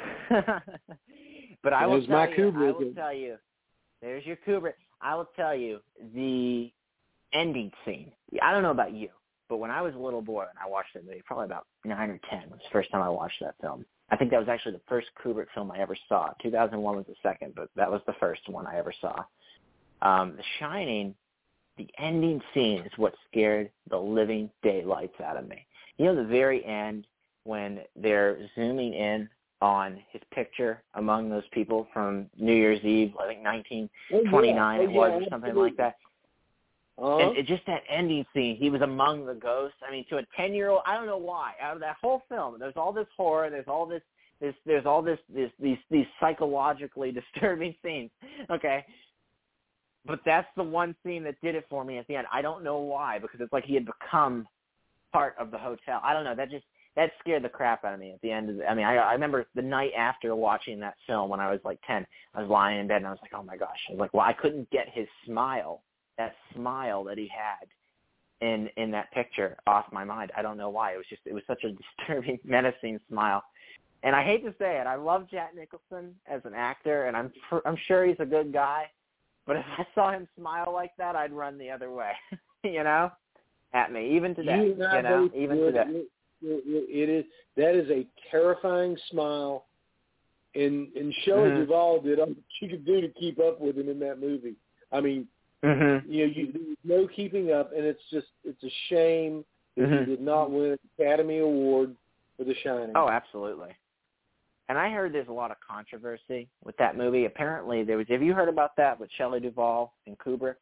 But I will, There's my tell you, Kubrick. I will tell you, there's your Kubrick. I will tell you, the ending scene, I don't know about you, but when I was a little boy and I watched that movie, probably about nine or ten, was the first time I watched that film. I think that was actually the first Kubrick film I ever saw. two thousand one was the second, but that was the first one I ever saw. Um, The Shining, the ending scene is what scared the living daylights out of me. You know, the very end when they're zooming in on his picture among those people from New Year's Eve, I think nineteen twenty-nine oh, yeah. it oh, was, yeah, or something absolutely. like that. Uh-huh. And it, just that ending scene, he was among the ghosts. I mean, to a ten-year-old, I don't know why. Out of that whole film, there's all this horror, there's all this, this there's all this, this, these, these psychologically disturbing scenes. Okay. But that's the one scene that did it for me at the end. I don't know why, because it's like he had become part of the hotel. I don't know. That just that scared the crap out of me at the end of the, I mean, I, I remember the night after watching that film when I was like ten, I was lying in bed and I was like, oh my gosh. I was like, well, I couldn't get his smile, that smile that he had in in that picture off my mind. I don't know why. It was just, it was such a disturbing, menacing smile. And I hate to say it, I love Jack Nicholson as an actor, and I'm I'm sure he's a good guy. But if I saw him smile like that, I'd run the other way, you know? at me, even today. You, and I you know, both even would. today. It, it, it is that is a terrifying smile, and and Shelley Mm-hmm. Duvall did all she could do to keep up with him in that movie. I mean, Mm-hmm. you know, you, there's no keeping up, and it's just it's a shame that Mm-hmm. he did not win an Academy Award for The Shining. Oh, absolutely. And I heard there's a lot of controversy with that movie. Apparently, there was. Have you heard about that with Shelley Duvall and Kubrick?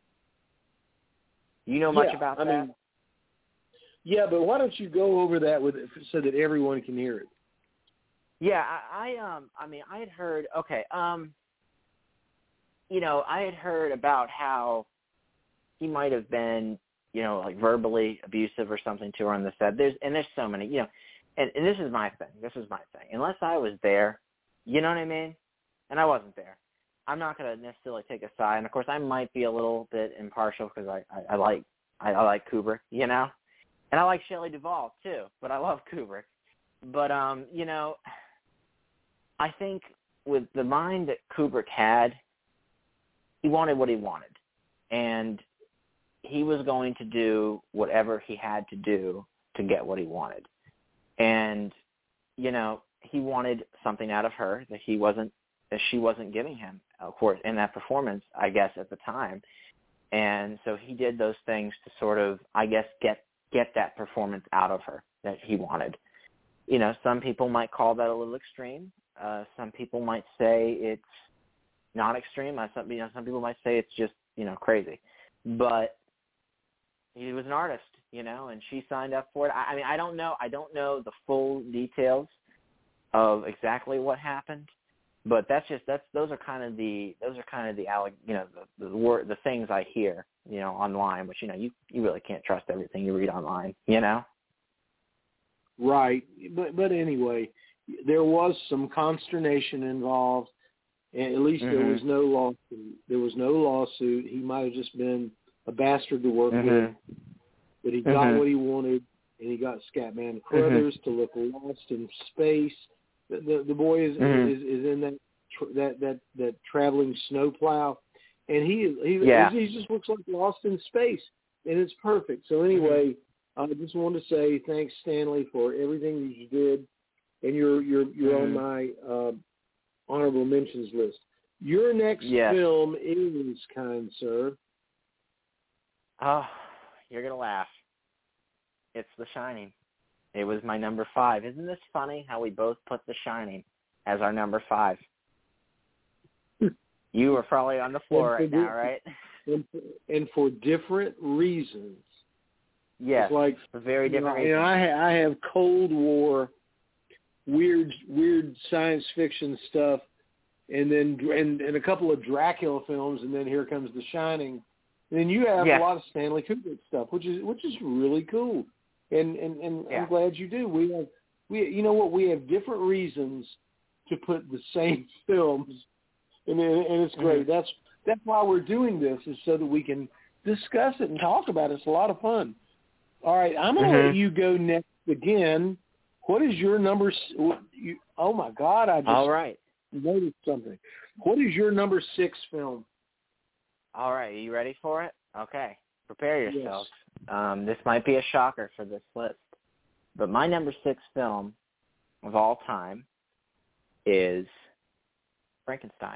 You know much yeah, about I that? Mean, yeah, but why don't you go over that with so that everyone can hear it? Yeah, I, I um, I mean, I had heard. Okay, um, you know, I had heard about how he might have been, you know, like verbally abusive or something to her on the set. There's and there's so many, you know, and, and this is my thing. This is my thing. Unless I was there, you know what I mean? And I wasn't there. I'm not going to necessarily take a side. And of course, I might be a little bit impartial because I, I, I like I, I like Kubrick, you know, and I like Shelley Duvall too. But I love Kubrick. But um, you know, I think with the mind that Kubrick had, he wanted what he wanted, and he was going to do whatever he had to do to get what he wanted. And, you know, he wanted something out of her that he wasn't, that she wasn't giving him, of course, in that performance, I guess, at the time. And so he did those things to sort of, I guess, get, get that performance out of her that he wanted. You know, some people might call that a little extreme. Uh, some people might say it's not extreme. Uh, Some, you know, some people might say it's just, you know, crazy. But he was an artist, you know, and she signed up for it. I, I mean, I don't know. I don't know the full details of exactly what happened, but that's just that's those are kind of the those are kind of the you know the the, word, the things I hear, you know, online. Which you know you you really can't trust everything you read online, you know. Right, but but anyway, there was some consternation involved. And at least Mm-hmm. there was no lawsuit. There was no lawsuit. He might have just been a bastard to work Mm-hmm. with, but he got Mm-hmm. what he wanted, and he got Scatman Crothers mm-hmm. to look lost in space. The the, the boy is, mm-hmm. is is in that tr- that that that traveling snowplow, and he he yeah. he just looks like lost in space, and it's perfect. So anyway, mm-hmm. I just wanted to say thanks, Stanley, for everything that you did, and you're you're you're mm-hmm. on my uh, honorable mentions list. Your next yes. film is, kind sir. Oh, you're gonna laugh. It's The Shining. It was my number five. Isn't this funny how we both put The Shining as our number five? You were probably on the floor right now, right? And for, and for different reasons. Yes, it's like for very different you know, reasons. I, ha- I have Cold War, weird, weird science fiction stuff, and then and, and a couple of Dracula films, and then here comes The Shining. And then you have yeah. a lot of Stanley Kubrick stuff, which is which is really cool. And and, and yeah. I'm glad you do. We have we you know what we have different reasons to put the same films, and and it's great. Mm-hmm. That's that's why we're doing this, is so that we can discuss it and talk about it. It's a lot of fun. All right, I'm going to mm-hmm. let you go next again. What is your number? S- you, oh my God! I just All right. noticed something. What is your number six film? All right, are you ready for it? Okay, prepare yourself. Yes. Um, this might be a shocker for this list, but my number six film of all time is Frankenstein,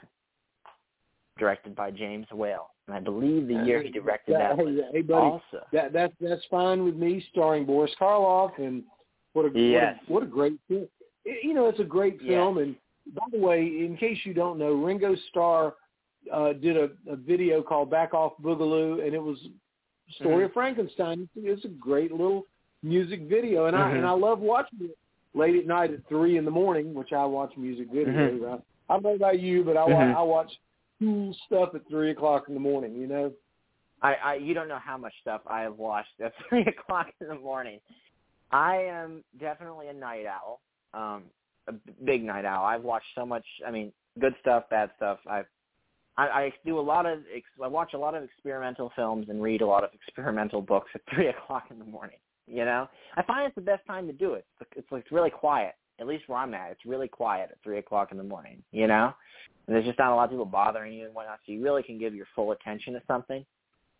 directed by James Whale. And I believe the year he directed that, that was hey, buddy, also. That, that, that's fine with me, starring Boris Karloff, and what a, yes. what a, what a great film. You know, it's a great film, yes. And by the way, in case you don't know, Ringo Starr uh, did a, a video called Back Off Boogaloo, and it was the story mm-hmm. of Frankenstein. It's a great little music video, and mm-hmm. I and I love watching it late at night at three in the morning, which I watch music videos. Mm-hmm. I, I don't know about you, but I, mm-hmm. I watch cool stuff at three o'clock in the morning, you know? I, I you don't know how much stuff I have watched at three o'clock in the morning. I am definitely a night owl, um, a big night owl. I've watched so much. I mean, good stuff, bad stuff. I've I, I do a lot of. I watch a lot of experimental films and read a lot of experimental books at three o'clock in the morning. You know, I find it's the best time to do it. It's it's, it's really quiet. At least where I'm at, it's really quiet at three o'clock in the morning. You know, and there's just not a lot of people bothering you and whatnot, so you really can give your full attention to something.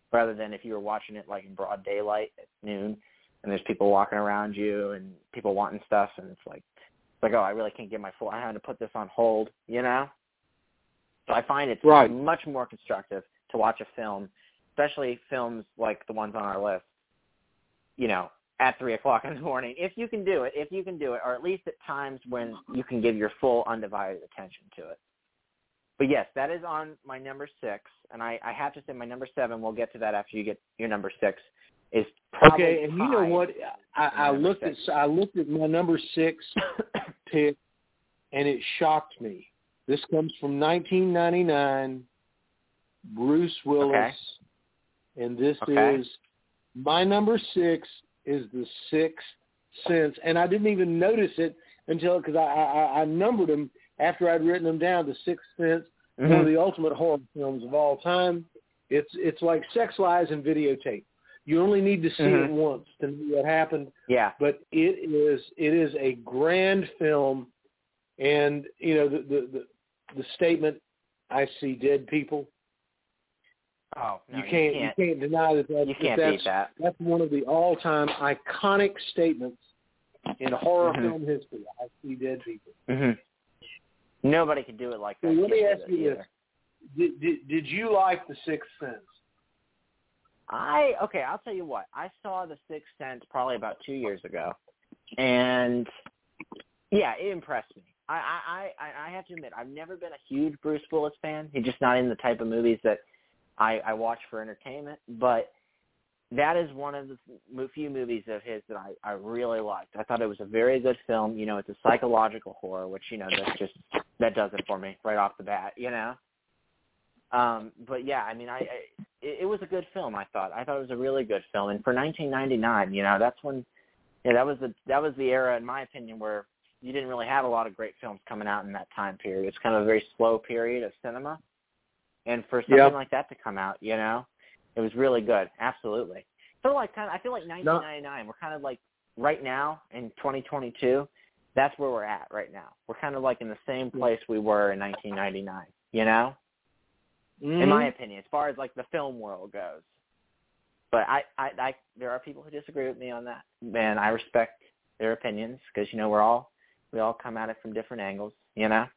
rather than if you were watching it like in broad daylight at noon and there's people walking around you and people wanting stuff and it's like, it's like, oh, I really can't get my full, I had to put this on hold, you know? So I find it's right. much more constructive to watch a film, especially films like the ones on our list, you know, at three o'clock in the morning, if you can do it, if you can do it, or at least at times when you can give your full undivided attention to it. But yes, that is on my number six, and I, I have to say my number seven, we'll get to that after you get your number six, is probably okay. And you know what? I, I looked six. at I looked at my number six pick, and it shocked me. This comes from nineteen ninety-nine, Bruce Willis, okay. and this okay. is my number six is The Sixth Sense, and I didn't even notice it until because I, I I numbered them after I'd written them down. The Sixth Sense, mm-hmm. one of the ultimate horror films of all time. It's it's like Sex, Lies, and Videotape. You only need to see mm-hmm. it once to know what happened. Yeah. But it is it is a grand film, and you know the the the, the statement, "I see dead people." Oh, no, you can't you can't, you can't deny that. that you can't that's, beat that. That's one of the all-time iconic statements in horror mm-hmm. film history. I see dead people. Mm-hmm. Nobody can do it like that. So let me ask you either. this: did, did did you like The Sixth Sense? I okay. I'll tell you what. I saw The Sixth Sense probably about two years ago, and yeah, it impressed me. I I I, I have to admit, I've never been a huge Bruce Willis fan. He's just not in the type of movies that I, I watch for entertainment, but that is one of the few movies of his that I, I really liked. I thought it was a very good film. You know, it's a psychological horror, which, you know, that's just, that does it for me right off the bat, you know? Um, but yeah, I mean, I, I it, it was a good film, I thought. I thought it was a really good film. And for nineteen ninety-nine, you know, that's when, yeah, that was the, that was the era, in my opinion, where you didn't really have a lot of great films coming out in that time period. It's kind of a very slow period of cinema. And for something yep. like that to come out, you know, it was really good. Absolutely. So like kind of, I feel like nineteen ninety-nine, no. we're kind of like right now in twenty twenty-two, that's where we're at right now. We're kind of like in the same place we were in nineteen ninety-nine, you know, mm-hmm. in my opinion, as far as like the film world goes. But I, I, I, there are people who disagree with me on that, and I respect their opinions because, you know, we're all, we all come at it from different angles, you know?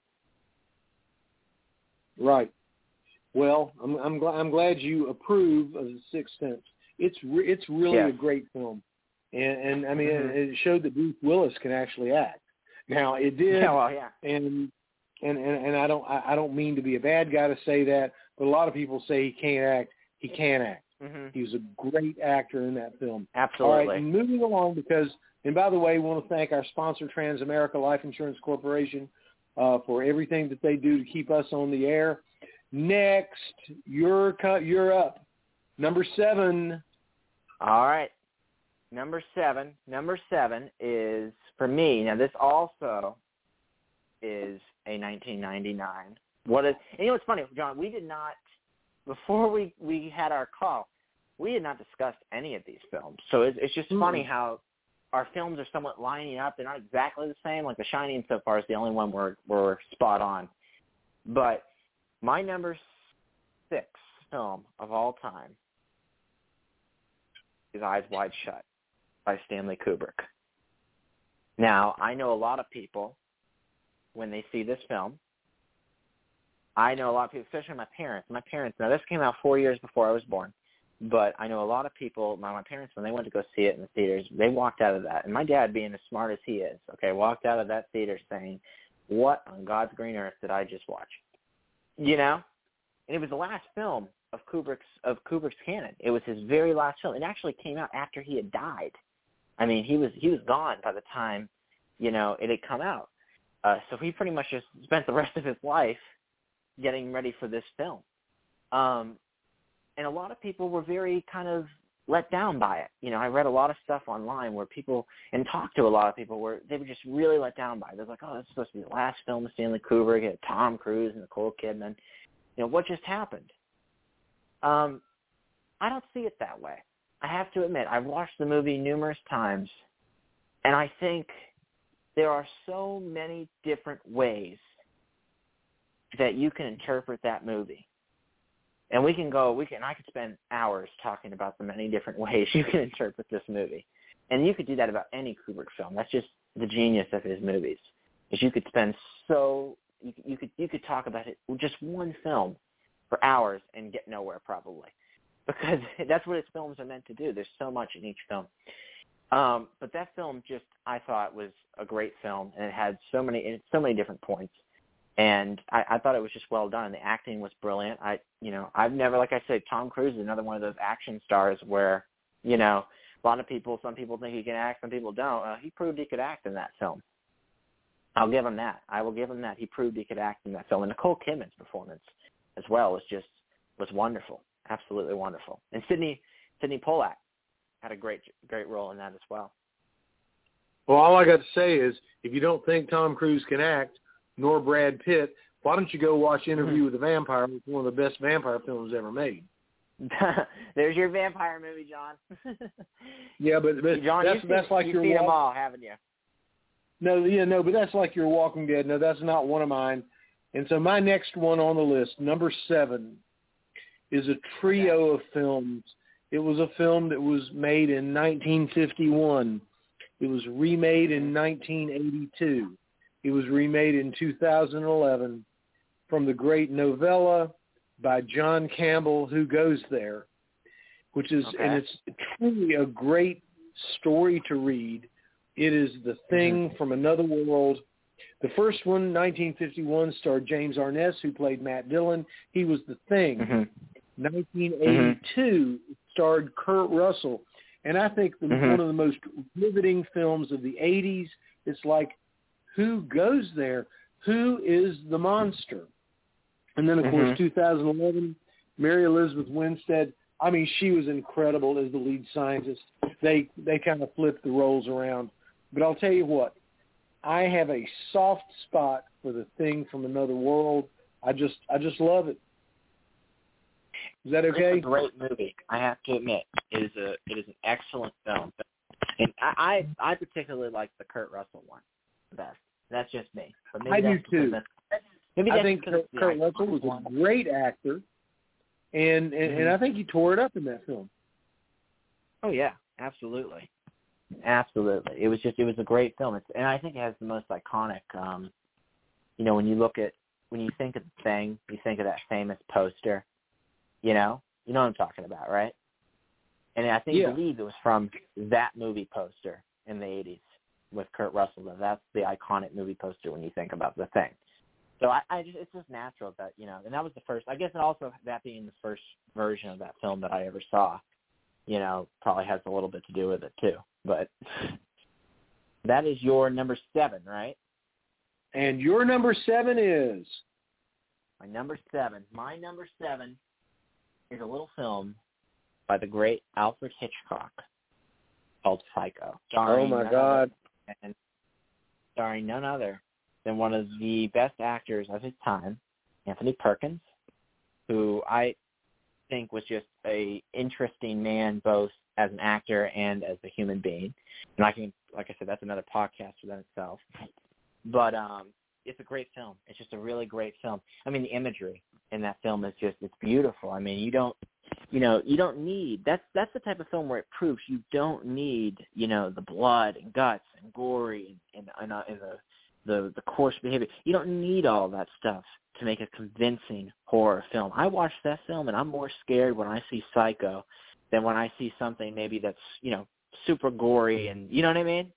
Right. Well, I'm I'm, gl- I'm glad you approve of The Sixth Sense. It's re- it's really yes. a great film, and and I mean mm-hmm. it, it showed that Bruce Willis can actually act. Now it did, yeah, well, yeah. and and and, and I don't I, I don't mean to be a bad guy to say that, but a lot of people say he can't act. He can act. Mm-hmm. He was a great actor in that film. Absolutely. All right, moving along because, and by the way, we want to thank our sponsor, Transamerica Life Insurance Corporation, uh, for everything that they do to keep us on the air. Next, you're you're up. Number seven. All right. Number seven. Number seven is, for me, now this also is a nineteen ninety-nine. What is, and you know what's funny, John, we did not, before we, we had our call, we had not discussed any of these films. So it's, it's just mm-hmm. funny how our films are somewhat lining up. They're not exactly the same. Like The Shining so far is the only one where we're spot on. But my number six film of all time is Eyes Wide Shut by Stanley Kubrick. Now, I know a lot of people, when they see this film, I know a lot of people, especially my parents. My parents, now this came out four years before I was born, but I know a lot of people, my, my parents, when they went to go see it in the theaters, they walked out of that. And my dad, being as smart as he is, okay, walked out of that theater saying, what on God's green earth did I just watch? You know? And it was the last film of Kubrick's of Kubrick's canon. It was his very last film. It actually came out after he had died. I mean, he was he was gone by the time, you know, it had come out. Uh, so he pretty much just spent the rest of his life getting ready for this film. Um, and a lot of people were very kind of let down by it. You know, I read a lot of stuff online where people, and talked to a lot of people where they were just really let down by it. They're like, oh, this is supposed to be the last film of Stanley Kubrick. It had Tom Cruise and Nicole Kidman. You know, what just happened? Um, I don't see it that way. I have to admit, I've watched the movie numerous times, and I think there are so many different ways that you can interpret that movie. And we can go, we can, I could spend hours talking about the many different ways you can interpret this movie. And you could do that about any Kubrick film. That's just the genius of his movies, is you could spend so, you, you could you could talk about it, just one film for hours and get nowhere probably. Because that's what his films are meant to do. There's so much in each film. Um, but that film just, I thought, was a great film, and it had so many, so many different points. And I, I thought it was just well done. The acting was brilliant. I, you know, I've never, like I said, Tom Cruise is another one of those action stars where, you know, a lot of people, some people think he can act, some people don't. Uh, he proved he could act in that film. I'll give him that. I will give him that. He proved he could act in that film. And Nicole Kidman's performance as well was just, was wonderful. Absolutely wonderful. And Sidney, Sidney Pollack had a great, great role in that as well. Well, all I got to say is, if you don't think Tom Cruise can act, nor Brad Pitt, why don't you go watch Interview with the Vampire? It's one of the best vampire films ever made. There's your vampire movie, John. Yeah, but, but John, that's, you've that's seen, like you've your seen walk- them all, haven't you? No, yeah, no, but that's like your Walking Dead. No, that's not one of mine. And so my next one on the list, number seven, is a trio of films. It was a film that was made in nineteen fifty-one. It was remade in nineteen eighty-two. It was remade in two thousand eleven from the great novella by John Campbell, Who Goes There, which is, okay. and it's truly a great story to read. It is The Thing mm-hmm. from Another World. The first one, nineteen fifty-one, starred James Arness, who played Matt Dillon. He was The Thing. Mm-hmm. nineteen eighty-two mm-hmm. starred Kurt Russell. And I think the, mm-hmm. one of the most riveting films of the eighties, it's like, who goes there? Who is the monster? And then, of mm-hmm. course, two thousand eleven, Mary Elizabeth Winstead. I mean, she was incredible as the lead scientist. They they kind of flipped the roles around. But I'll tell you what, I have a soft spot for The Thing from Another World. I just I just love it. Is that okay? It's a great movie. I have to admit, it is a it is an excellent film, and I I, I particularly like the Kurt Russell one the best. That's just me. But maybe I that's do too. Maybe I that's think Kurt, Kurt Russell was one. a great actor, and and, mm-hmm. and I think he tore it up in that film. Oh yeah, absolutely, absolutely. It was just it was a great film, it's, and I think it has the most iconic. Um, you know, when you look at when you think of The Thing, you think of that famous poster. You know, you know what I'm talking about, right? And I think yeah. I believe it was from that movie poster in the eighties with Kurt Russell. That's the iconic movie poster when you think about The Thing. So I, I just, it's just natural that, you know, and that was the first, I guess, and also that being the first version of that film that I ever saw, you know, probably has a little bit to do with it too. But that is your number seven, right? And your number seven is? My number seven. My number seven is a little film by the great Alfred Hitchcock called Psycho. Oh, my God. Other, and starring none other than one of the best actors of his time, Anthony Perkins, who I think was just a interesting man both as an actor and as a human being. And I can, like I said, that's another podcast within itself. But um, it's a great film. It's just a really great film. I mean, the imagery in that film is just, it's beautiful. I mean, you don't, you know, you don't need, that's that's the type of film where it proves you don't need, you know, the blood and guts and gory and, and, and, and the, the, the coarse behavior. You don't need all that stuff to make a convincing horror film. I watched that film and I'm more scared when I see Psycho than when I see something maybe that's, you know, super gory and, you know what I mean?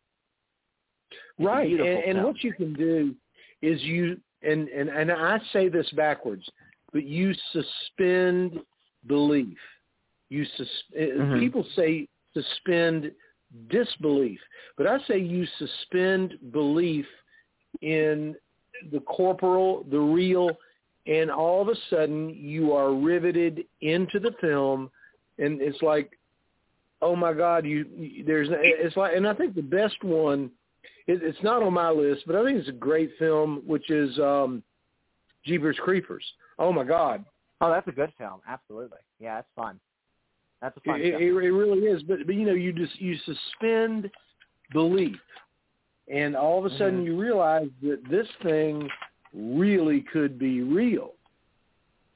It's right. And, and film. what you can do is you, and, and, and I say this backwards, but you suspend belief. You sus- mm-hmm. People say suspend disbelief, but I say you suspend belief in the corporal, the real, and all of a sudden you are riveted into the film, and it's like, oh my God, you, you there's it's like, and I think the best one, it, it's not on my list, but I think it's a great film, which is um, Jeepers Creepers. Oh my God. Oh, that's a good film. Absolutely. Yeah, that's fun. That's a fun it, film. It, it really is. But, but, you know, you just you suspend belief, and all of a sudden mm-hmm. you realize that this thing really could be real.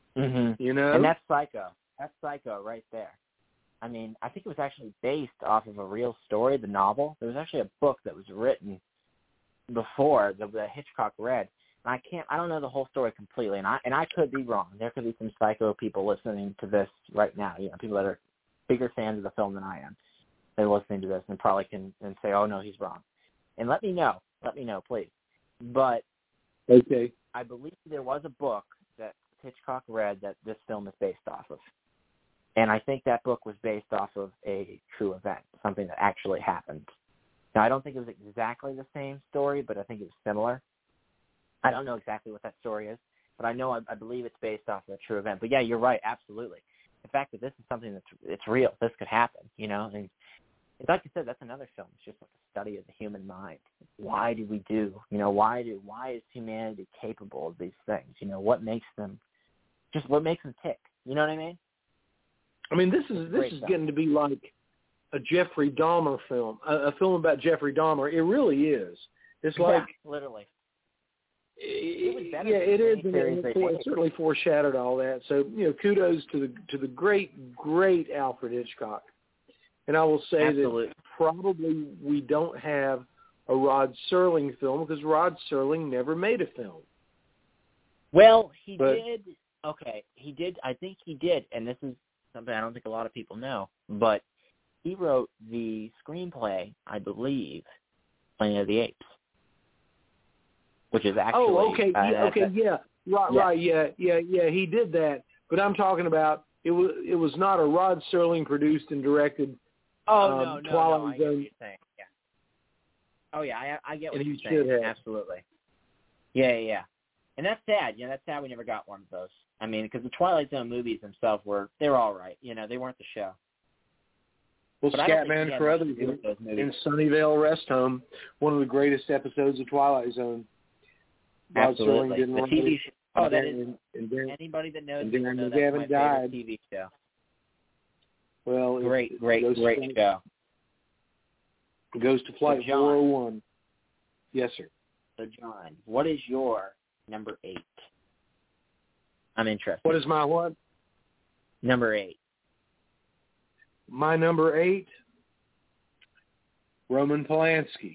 Mm-hmm. You know? And that's Psycho. That's Psycho right there. I mean, I think it was actually based off of a real story, the novel. There was actually a book that was written before the, the Hitchcock read. And I can't, I don't know the whole story completely, and I and I could be wrong. There could be some Psycho people listening to this right now. You know, people that are bigger fans of the film than I am. They're listening to this and probably can and say, "Oh no, he's wrong." And let me know. Let me know, please. But okay, I believe there was a book that Hitchcock read that this film is based off of. And I think that book was based off of a true event, something that actually happened. Now, I don't think it was exactly the same story, but I think it was similar. I don't know exactly what that story is, but I know I, I believe it's based off of a true event. But, yeah, you're right, absolutely. The fact that this is something that's it's real, this could happen, you know. And like you said, that's another film. It's just like a study of the human mind. Why do we do, you know, why do why is humanity capable of these things? You know, what makes them, just what makes them tick? You know what I mean? I mean, this is this is getting to be like a Jeffrey Dahmer film, a, a film about Jeffrey Dahmer. It really is. It's like yeah, literally. It, it was better yeah, it is. And it, it, it certainly foreshadowed all that. So you know, kudos to the to the great great Alfred Hitchcock. And I will say Absolutely. that probably we don't have a Rod Serling film because Rod Serling never made a film. Well, he but, did. Okay, he did. I think he did, and this is something I don't think a lot of people know, but he wrote the screenplay, I believe, Planet of the Apes, which is actually. Oh, okay, uh, yeah, okay, yeah, right, yeah. right, yeah, yeah, yeah. He did that, but I'm talking about it was it was not a Rod Serling produced and directed. Oh um, no, no, Twilight no! I get Zone. what you're saying. Yeah. Oh yeah, I, I get what and you're he saying. should have. Absolutely. Yeah, yeah, yeah. And that's sad. You know, that's sad we never got one of those. I mean, because the Twilight Zone movies themselves were, they were all right. You know, they weren't the show. Well, but Scatman Crothers in Sunnyvale Rest Home, one of the greatest episodes of Twilight Zone. Absolutely. The T V show. Oh, that is, and, and Darren, anybody that knows and me will know that's my died. favorite T V show. Well, great, it, great, it great to, show. It goes to Flight so John, four oh one. Yes, sir. So, John, what is your number eight? I'm interested. What is my what? Number eight. My number eight, Roman Polanski.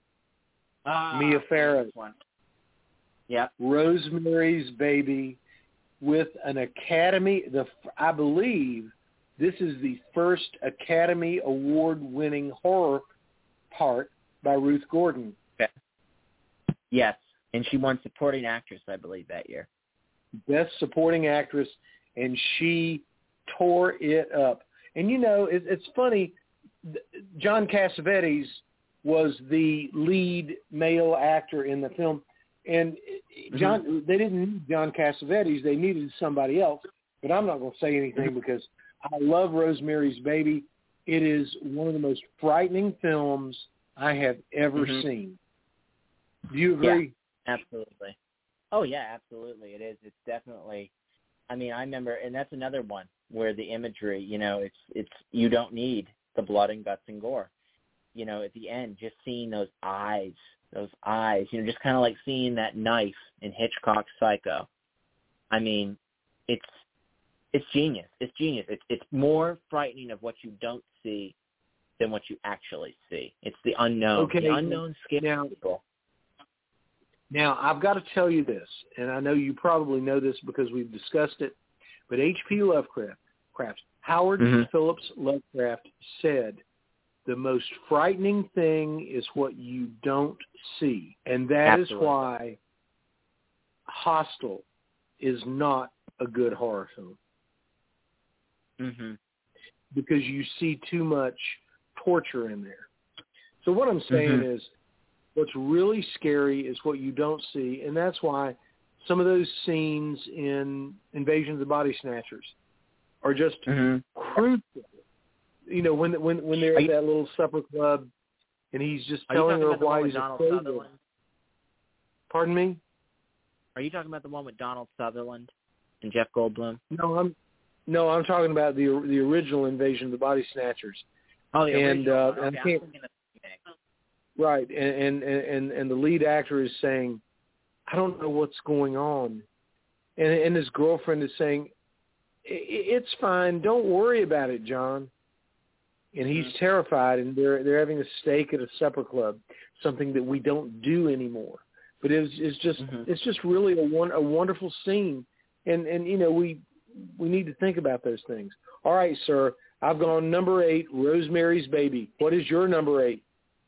Ah, Mia Farrow. Yep. Rosemary's Baby, with an Academy, the I believe this is the first Academy Award-winning horror part by Ruth Gordon. Okay. Yes, and she won Supporting Actress, I believe, that year. Best Supporting Actress, and she tore it up. And, you know, it, it's funny, John Cassavetes was the lead male actor in the film, and John mm-hmm. they didn't need John Cassavetes. They needed somebody else, but I'm not going to say anything because I love Rosemary's Baby. It is one of the most frightening films I have ever mm-hmm. seen. Do you agree? Yeah, absolutely. Oh, yeah, absolutely. It is. It's definitely, I mean, I remember, and that's another one where the imagery, you know, it's, it's, you don't need the blood and guts and gore. You know, at the end, just seeing those eyes, those eyes, you know, just kind of like seeing that knife in Hitchcock's Psycho. I mean, it's, it's genius. It's genius. It's, it's more frightening of what you don't see than what you actually see. It's the unknown. Okay. The unknown scares now, people. Now, I've got to tell you this, and I know you probably know this because we've discussed it, but H P Lovecraft, Craft, Howard mm-hmm. Phillips Lovecraft said, the most frightening thing is what you don't see. And that Absolutely. is why Hostel is not a good horror film. Mm-hmm. Because you see too much torture in there. So what I'm saying mm-hmm. is what's really scary is what you don't see, and that's why some of those scenes in Invasion of the Body Snatchers are just mm-hmm. crucial. You know, when when when they're at that little supper club, and he's just telling her why he's afraid of her. Pardon me? Are you talking about the one with Donald Sutherland and Jeff Goldblum? No, I'm no, I'm talking about the the original Invasion of the Body Snatchers. Oh, the and, original. Uh, Okay, and I can't, right, and, and and and the lead actor is saying, I don't know what's going on. and, and his girlfriend is saying, it's fine, don't worry about it, John. And he's mm-hmm. terrified, and they're they're having a steak at a supper club, something that we don't do anymore. But it's it's just mm-hmm. it's just really a one a wonderful scene, and and you know we we need to think about those things. All right, sir, I've gone number eight, Rosemary's Baby. What is your number eight?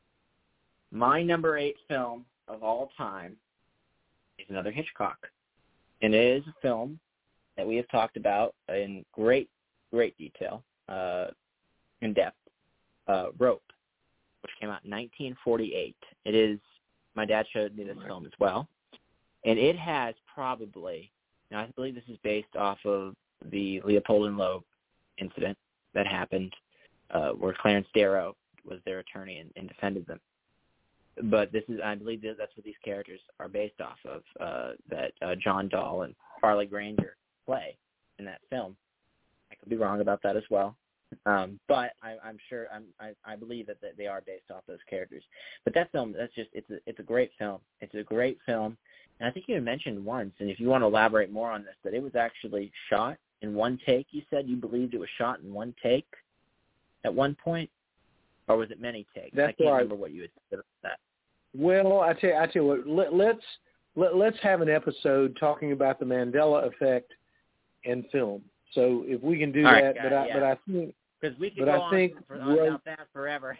My number eight film of all time is another Hitchcock, and it is a film that we have talked about in great great detail. Uh, in depth, uh, Rope, which came out in nineteen forty-eight. It is, my dad showed me this film as well, and it has probably, now I believe this is based off of the Leopold and Loeb incident that happened uh, where Clarence Darrow was their attorney and, and defended them. But this is, I believe that's what these characters are based off of, uh, that uh, John Dahl and Harley Granger play in that film. I could be wrong about that as well. Um, but I, I'm sure I'm, I, I believe that, that they are based off those characters. But that film, that's just it's a it's a great film. It's a great film, and I think you had mentioned once, and if you want to elaborate more on this, that it was actually shot in one take. You said you believed it was shot in one take at one point, or was it many takes? That's I can't right. remember what you had said about that. Well, I tell you, I tell you what. Let, let's let, let's have an episode talking about the Mandela effect and film. So if we can do All that, right, but yeah, I yeah. but I think because we could but go I on, think for, on Rope, about that forever.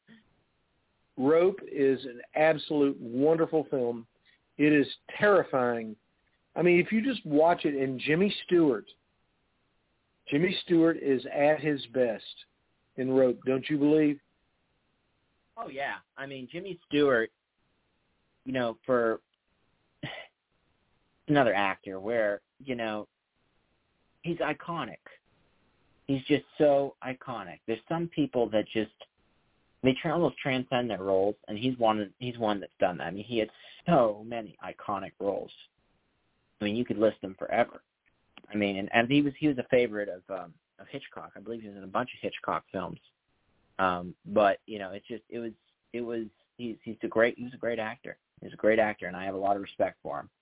Rope is an absolute wonderful film. It is terrifying. I mean, if you just watch it, and Jimmy Stewart, Jimmy Stewart is at his best in Rope. Don't you believe? Oh yeah, I mean Jimmy Stewart, you know, for another actor where you know. He's iconic. He's just so iconic. There's some people that just they try, almost transcend their roles, and he's one. He's one that's done that. I mean, he had so many iconic roles. I mean, you could list them forever. I mean, and, and he was he was a favorite of um, of Hitchcock. I believe he was in a bunch of Hitchcock films. Um, but you know, it's just it was it was he's he's a great he was a great actor. He's a great actor, and I have a lot of respect for him.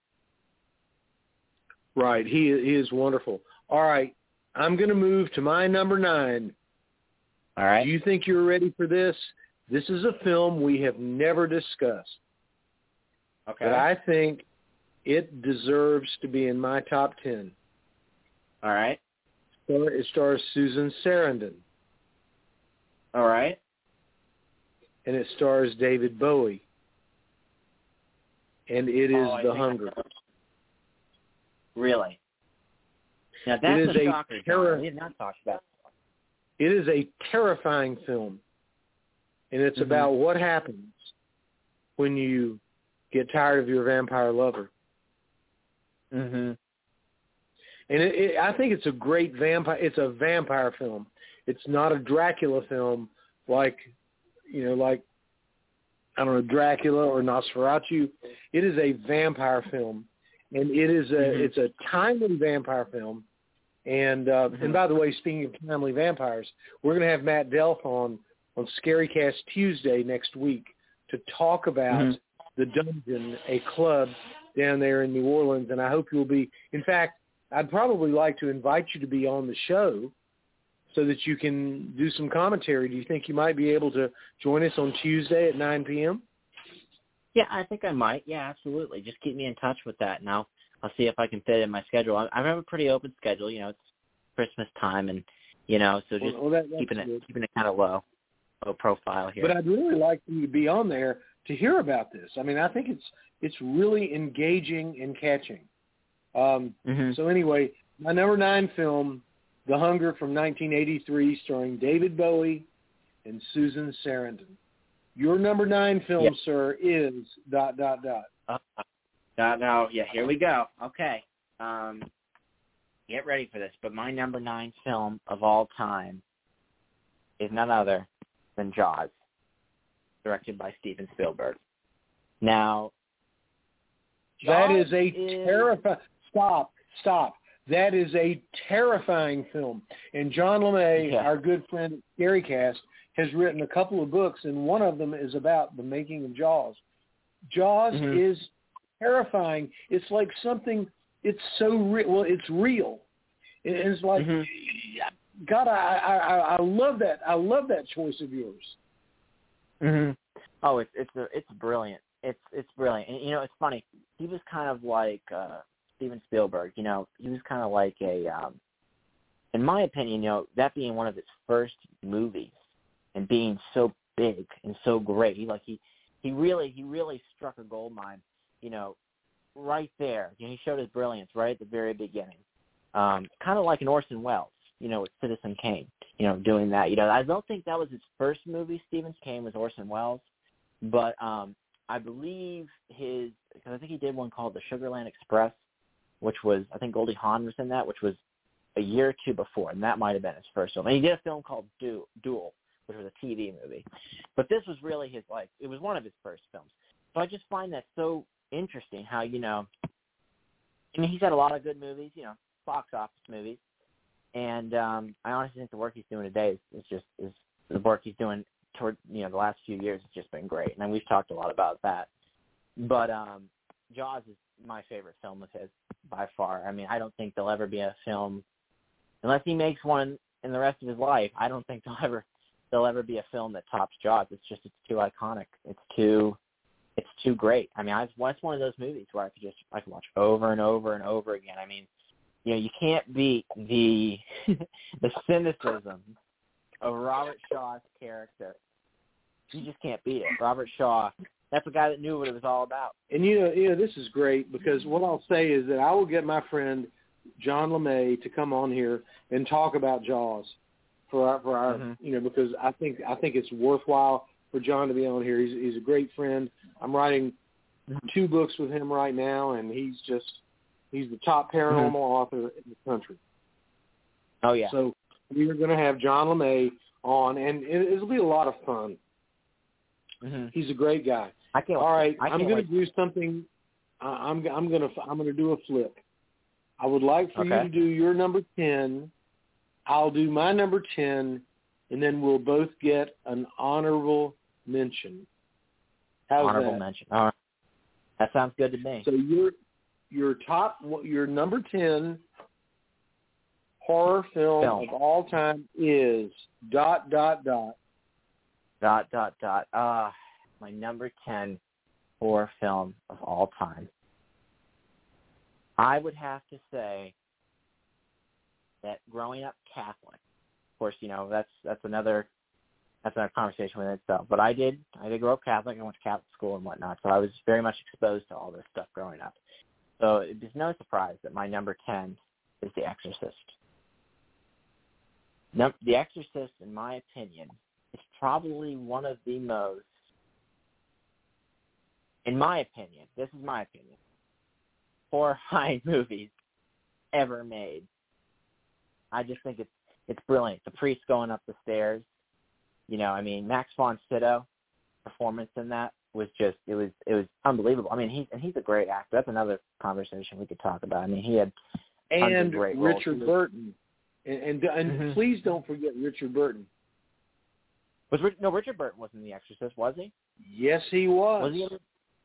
Right, he, he is wonderful. All right, I'm going to move to my number nine. All right. Do you think you're ready for this? This is a film we have never discussed. Okay. But I think it deserves to be in my top ten. All right. It stars Susan Sarandon. All right. And it stars David Bowie. And it is oh, The Hunger. Really? Now that's it is a a shocker, terror- John. We have not talked about it. It is a terrifying film, and it's mm-hmm. about what happens when you get tired of your vampire lover. Mm-hmm. And it, it, I think it's a great vampire. It's a vampire film. It's not a Dracula film like, you know, like I don't know, Dracula or Nosferatu. It is a vampire film. And it is a mm-hmm. it's a timely vampire film, and uh, mm-hmm. and by the way, speaking of timely vampires, we're going to have Matt Delf on on Scarycast Tuesday next week to talk about mm-hmm. the Dungeon, a club down there in New Orleans, and I hope you'll be. In fact, I'd probably like to invite you to be on the show so that you can do some commentary. Do you think you might be able to join us on Tuesday at nine p.m.? Yeah, I think I might. Yeah, absolutely. Just keep me in touch with that, and I'll I'll see if I can fit it in my schedule. I, I have a pretty open schedule. You know, it's Christmas time, and you know, so just well, that, keeping good. it keeping it kind of low, low profile here. But I'd really like you to be on there to hear about this. I mean, I think it's it's really engaging and catching. Um, mm-hmm. So anyway, my number nine film, The Hunger from nineteen eighty-three, starring David Bowie and Susan Sarandon. Your number nine film, yep. sir, is dot, dot, dot. Uh, uh, no, yeah, here we go. Okay. Um, get ready for this. But my number nine film of all time is none other than Jaws, directed by Steven Spielberg. Now, Jaws that is a is... terrifying... Stop, stop. That is a terrifying film. And John LeMay, yeah. our good friend at Scarycast, has written a couple of books, and one of them is about the making of Jaws. Jaws mm-hmm. is terrifying. It's like something it's so real. Well, it's real. And it's like, mm-hmm. God, I, I I love that. I love that choice of yours. Mm-hmm. Oh, it's it's a, it's brilliant. It's it's brilliant. And you know, it's funny. He was kind of like uh, Steven Spielberg. You know, he was kind of like a, um, in my opinion, you know, that being one of his first movies and being so big and so great. He like he he really he really struck a gold mine. You know, right there. You know, he showed his brilliance right at the very beginning. Um, kind of like an Orson Welles, you know, with Citizen Kane, you know, doing that. You know, I don't think that was his first movie, Citizen Kane, was Orson Welles, but um, I believe his, because I think he did one called The Sugarland Express, which was, I think Goldie Hawn was in that, which was a year or two before, and that might have been his first film. And he did a film called Du- Duel, which was a T V movie. But this was really his, like, it was one of his first films. So I just find that so interesting how, you know, I mean, he's had a lot of good movies, you know, box office movies. And um, I honestly think the work he's doing today is, is just, is the work he's doing toward, you know, the last few years has just been great. And we've talked a lot about that. But um, Jaws is my favorite film of his by far. I mean, I don't think there'll ever be a film, unless he makes one in the rest of his life, I don't think there'll ever, there'll ever be a film that tops Jaws. It's just, it's too iconic. It's too, it's too great. I mean, I, it's one of those movies where I could just, I can watch over and over and over again. I mean, you know, you can't beat the the cynicism of Robert Shaw's character. You just can't beat it. Robert Shaw, that's a guy that knew what it was all about. And, you know, you know, this is great because what I'll say is that I will get my friend John LeMay to come on here and talk about Jaws for our, for our mm-hmm. you know, because I think I think it's worthwhile for John to be on here. He's, he's a great friend. I'm writing two books with him right now, and he's just – he's the top paranormal mm-hmm. author in the country. Oh, yeah. So we are going to have John LeMay on, and it, it'll be a lot of fun. Mm-hmm. He's a great guy. I can't All right, I can't I'm going to do something. Uh, I'm I'm going to I'm going to do a flip. I would like for okay. you to do your number ten. I'll do my number ten, and then we'll both get an honorable mention. How's honorable that? mention. All right. That sounds good to me. So you're. Your top, your number ten horror film, film of all time is dot, dot, dot. Dot, dot, dot. Ah, uh, my number ten horror film of all time. I would have to say that growing up Catholic, of course, you know, that's that's another that's another conversation within itself. But I did I did grow up Catholic. I went to Catholic school and whatnot, so I was very much exposed to all this stuff growing up. So it's no surprise that my number ten is The Exorcist. No, The Exorcist, in my opinion, is probably one of the most, in my opinion, this is my opinion, horrifying movies ever made. I just think it's it's brilliant. The priest going up the stairs, you know, I mean, Max von Sydow performance in that was just it was it was unbelievable. I mean, he's and he's a great actor. That's another conversation we could talk about. I mean, he had tons and of great Richard roles. Burton, and and, and mm-hmm. please don't forget Richard Burton. Was no Richard Burton wasn't in The Exorcist, was he? Yes, he was. Was he? In,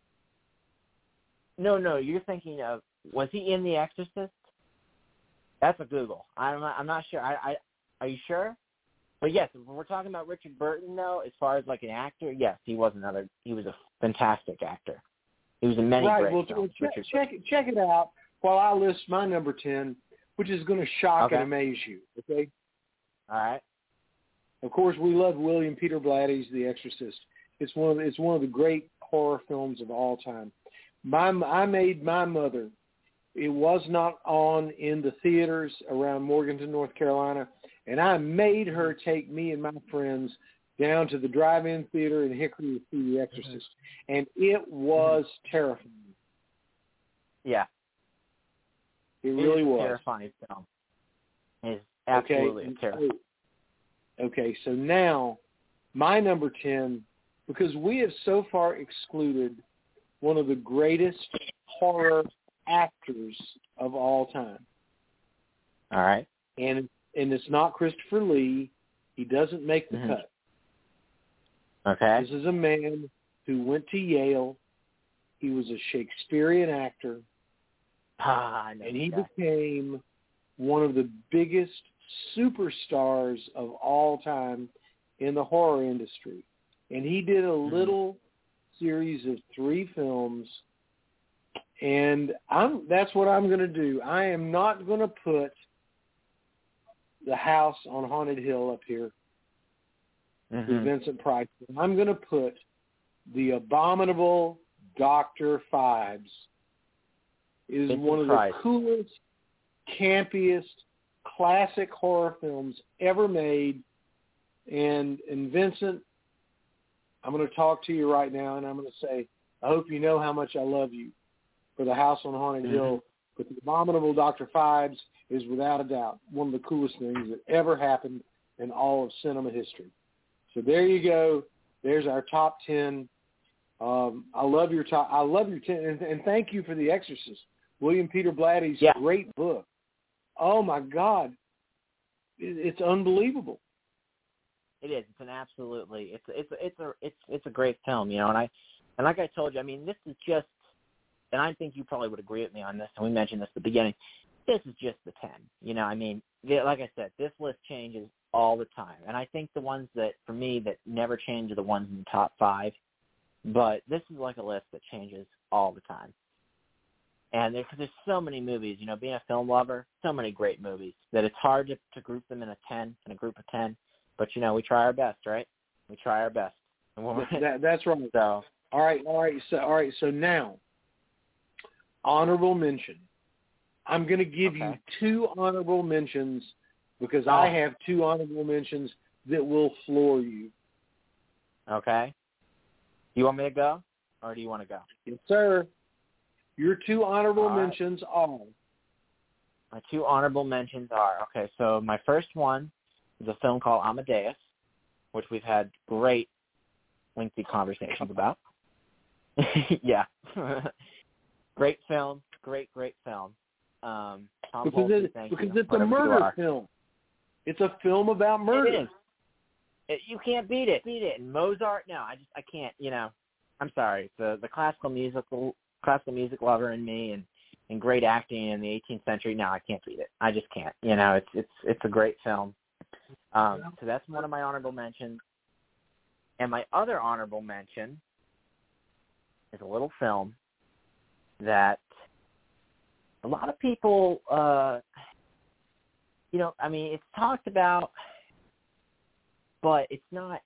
no, no, you're thinking of was he in The Exorcist? That's a Google. I'm not, I'm not sure. I, I are you sure? But yes, when we're talking about Richard Burton, though, as far as like an actor, yes, he was another. He was a fantastic actor. He was in many right, great well, films. Well, check, check it, check it out while I list my number ten, which is going to shock okay. and amaze you. Okay. All right. Of course, we love William Peter Blatty's The Exorcist. It's one of the, it's one of the great horror films of all time. My I made my mother. It was not on in the theaters around Morganton, North Carolina. And I made her take me and my friends down to the drive-in theater in Hickory to see The Exorcist. Mm-hmm. And it was mm-hmm. terrifying. Yeah. It really it was. terrifying film. It's absolutely okay. terrifying. Okay, so now my number ten, because we have so far excluded one of the greatest horror actors of all time. All right. And and it's not Christopher Lee. He doesn't make the mm-hmm. cut. Okay. This is a man who went to Yale. He was a Shakespearean actor. Ah, I know and he this guy. became one of the biggest superstars of all time in the horror industry. And he did a Mm-hmm. little series of three films, and I'm that's what I'm going to do. I am not going to put The House on Haunted Hill up here Mm-hmm. with Vincent Price. I'm going to put The Abominable Doctor Phibes. It is Vincent one of Price. the coolest, campiest, classic horror films ever made. And and Vincent, I'm going to talk to you right now, and I'm going to say, I hope you know how much I love you for The House on Haunted Mm-hmm. Hill. But The Abominable Doctor Phibes is without a doubt one of the coolest things that ever happened in all of cinema history. So there you go. There's our top ten. Um, I love your top. I love your ten, and, and thank you for The Exorcist, William Peter Blatty's Yeah. great book. Oh my God, it, it's unbelievable. It is. It's an absolutely. It's it's it's a it's it's a great film, you know. And I and like I told you, I mean, this is just, and I think you probably would agree with me on this. And we mentioned this at the beginning. This is just the ten. You know, I mean, the, like I said, this list changes all the time, and I think the ones that for me that never change are the ones in the top five. But this is like a list that changes all the time. And there's, there's so many movies, you know, being a film lover, so many great movies that it's hard to, to group them in a ten, in a group of ten. But, you know, we try our best, right? We try our best. And when we're, That, that's right. so, All right, all right. So, all right. So now, honorable mention. I'm going to give Okay. you two honorable mentions because Oh. I have two honorable mentions that will floor you. okay. You want me to go, or do you want to go? Yes, sir. Your two honorable All right. mentions are. My two honorable mentions are, okay, so my first one is a film called Amadeus, which we've had great, lengthy conversations about. Yeah. Great film. Great, great film. Um, Tom Because, Holtz, it, thank because you. it's a whatever you murder are. film. It's a film about murder. It is. It, you can't beat it. Beat it. And Mozart, no, I just I can't. You know, I'm sorry. The the classical musical classical music lover in me, and, and great acting in the eighteenth century. No, I can't beat it. I just can't. You know, it's it's it's a great film. Um, so that's one of my honorable mentions. And my other honorable mention is a little film that a lot of people, uh, you know, I mean, it's talked about, but it's not,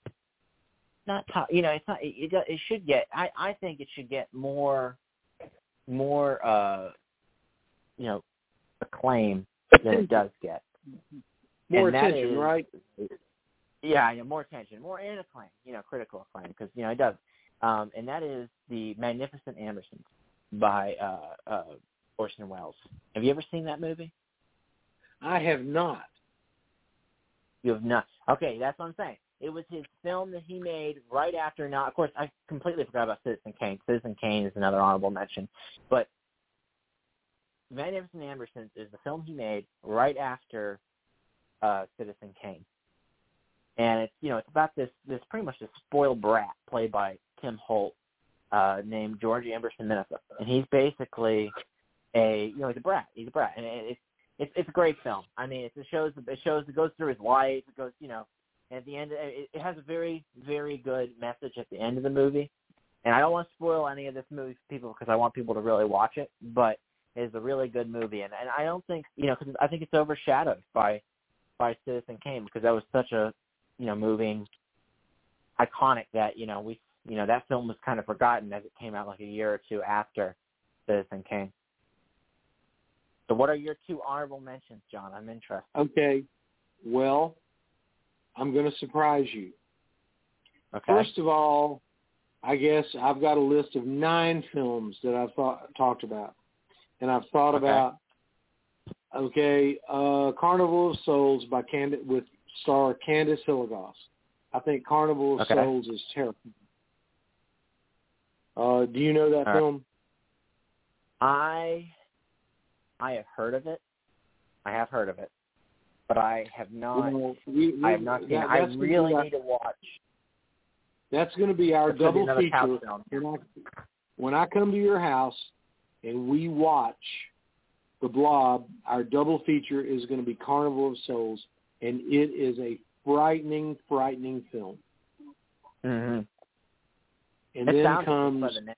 not top, you know, it's not, it, it should get, I, I think it should get more, more, uh, you know, acclaim than it does get. More And that attention, is- right? Yeah, yeah, more attention, more and acclaim, you know, critical acclaim, because, you know, it does. Um, and that is The Magnificent Ambersons by uh, uh, Orson Welles. Have you ever seen that movie? I have not. You have not. Okay, that's what I'm saying. It was his film that he made right after. Now, of course, I completely forgot about Citizen Kane. Citizen Kane is another honorable mention. But Magnificent Ambersons is the film he made right after uh, Citizen Kane. And it's, you know, it's about this, this pretty much this spoiled brat played by Tim Holt, uh, named George Amberson Minnesota. And he's basically a, you know, he's a brat. He's a brat. And it's, it's, it's a great film. I mean, it shows, it shows, it goes through his life. It goes, you know, and at the end, it, it has a very, very good message at the end of the movie. And I don't want to spoil any of this movie for people because I want people to really watch it, but it's a really good movie. And, and I don't think, you know, because I think it's overshadowed by, by Citizen Kane because that was such a, you know, moving, iconic that, you know, we, you know, that film was kind of forgotten as it came out like a year or two after Citizen Kane. So what are your two honorable mentions, John? I'm interested. Okay. Well, I'm going to surprise you. Okay. First of all, I guess I've got a list of nine films that I've thought, talked about. And I've thought Okay. about, okay, uh, Carnival of Souls by Cand- with star Candice Hilligoss. I think Carnival of Okay. Souls is terrible. Uh, do you know that All right. film? I, I have heard of it. I have heard of it, but I have not. Well, we, we, I have not seen that, it. I that's gonna really be our, need to watch. That's going to be our That's gonna be double another feature. house film. When I, when I come to your house, and we watch The Blob, our double feature is going to be Carnival of Souls, and it is a frightening, frightening film. Mm-hmm. And it then comes, the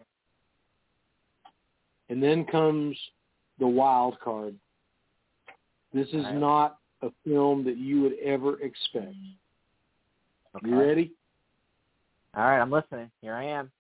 and then comes The Wild Card. This is right. not a film that you would ever expect. Okay. You ready? All right, I'm listening. Here I am.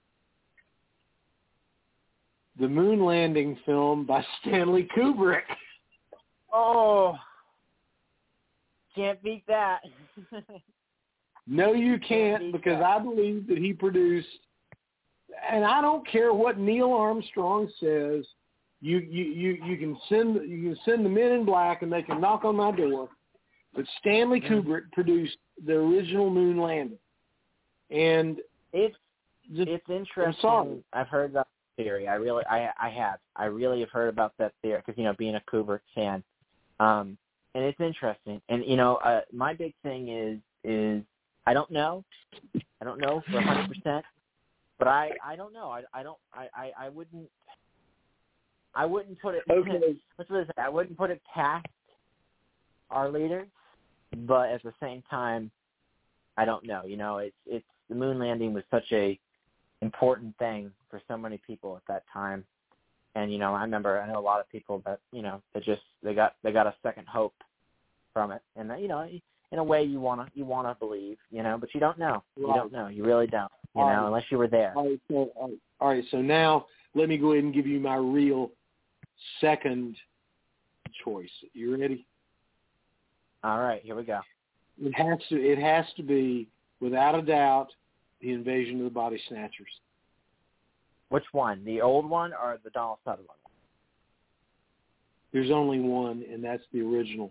The Moon Landing film by Stanley Kubrick. Oh, can't beat that. No, you can't, because I believe that he produced, and I don't care what Neil Armstrong says. You you you, you can send you can send the Men in Black, and they can knock on my door. But Stanley mm-hmm. Kubrick produced the original Moon Landing, and it's just, it's interesting. I'm sorry. I've heard that theory. I really I I have. I really have heard about that theory because, you know, being a Kubrick fan, um, and it's interesting. And you know, uh, my big thing is is I don't know. I don't know for one hundred percent, but I, I don't know. I, I don't I, I, I wouldn't I wouldn't put it Okay. Let's put it I wouldn't put it past our leaders, but at the same time, I don't know. You know, it's it's the moon landing was such a important thing for so many people at that time. And, you know, I remember I know a lot of people that, you know, that just they got they got a second hope from it. And you know, in a way you wanna you wanna believe, you know, but you don't know. You Right. don't know. You really don't. You All know, right. unless you were there. All right, so, all right, all right, so now let me go ahead and give you my real second choice. You ready? All right, here we go. It has to. It has to be, without a doubt, The Invasion of the Body Snatchers. Which one? The old one or the Donald Sutherland one? There's only one, and that's the original.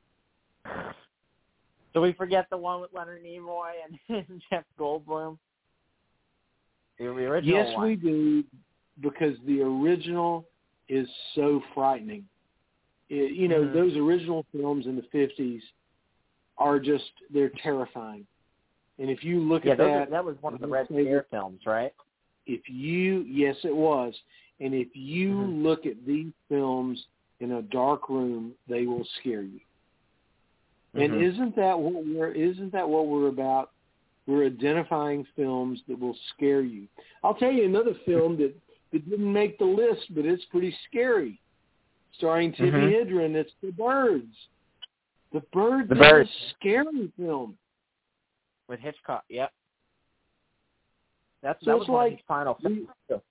So we forget the one with Leonard Nimoy and Jeff Goldblum? The original Yes, one. we do, because the original is so frightening. It, you know, mm-hmm. those original films in the fifties are just, they're terrifying. And if you look yeah, at those that... Are, that was one of the Red Scare films, right? If you, yes, it was. And if you mm-hmm. look at these films in a dark room, they will scare you. Mm-hmm. And isn't that what we're, isn't that what we're about? We're identifying films that will scare you. I'll tell you another film that, that didn't make the list, but it's pretty scary. Starring Tippi mm-hmm. Hedren, it's The Birds. The Birds The is Birds. a scary film. With Hitchcock, yep. That's So that it's was one like of his final films.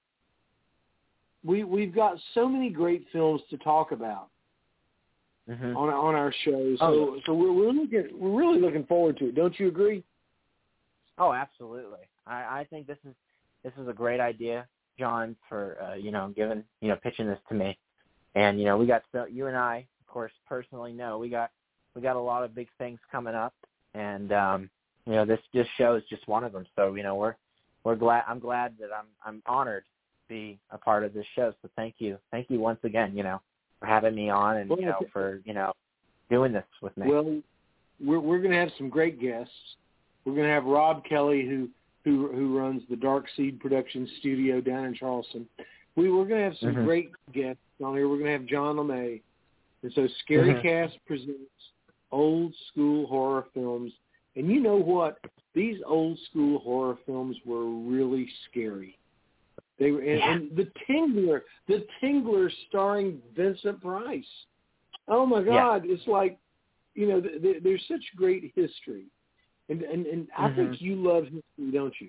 we, we we've got so many great films to talk about mm-hmm. on on our show. So oh, yeah. so we're we're looking we're really looking forward to it. Don't you agree? Oh, absolutely. I, I think this is this is a great idea, John, for uh, you know, giving you know, pitching this to me. And you know, we got so you and I, of course, personally know we got we got a lot of big things coming up, and um, you know, this this show is just one of them. So you know, we're we're glad. I'm glad that I'm I'm honored to be a part of this show. So thank you, thank you once again. You know, for having me on, and well, you know, for you know, doing this with me. Well, we're we're going to have some great guests. We're going to have Rob Kelly, who who who runs the Dark Seed Production Studio down in Charleston. We we're going to have some mm-hmm. great guests on here. We're going to have John LeMay. And so Scary mm-hmm. Cast presents old school horror films. And you know what? These old school horror films were really scary. They were, and, yeah. and the Tingler, the Tingler starring Vincent Price. Oh my God! Yeah. It's like, you know, th- th- there's such great history, and and, and I mm-hmm. think you love history, don't you?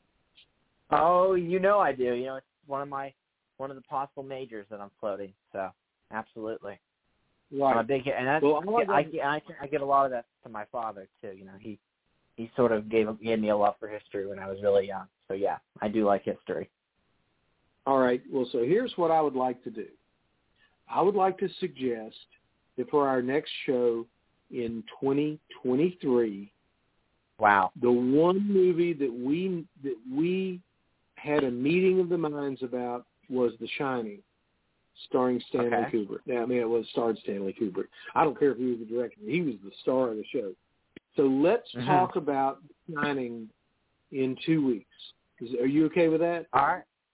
Oh, you know I do. You know, it's one of my one of the possible majors that I'm floating. So absolutely. Right. I'm a big, and that's, well, I, I, I, I, I get a lot of that to my father too. You know, he he sort of gave gave me a love for history when I was really young. So yeah, I do like history. All right. Well, so here's what I would like to do. I would like to suggest that for our next show in twenty twenty-three, wow, the one movie that we that we had a meeting of the minds about was The Shining, starring Stanley okay. Kubrick. Now, I mean, it was starred Stanley Kubrick. I don't care if he was the director. He was the star of the show. So let's mm-hmm. talk about The Shining in two weeks. Is, are you okay with that? All right.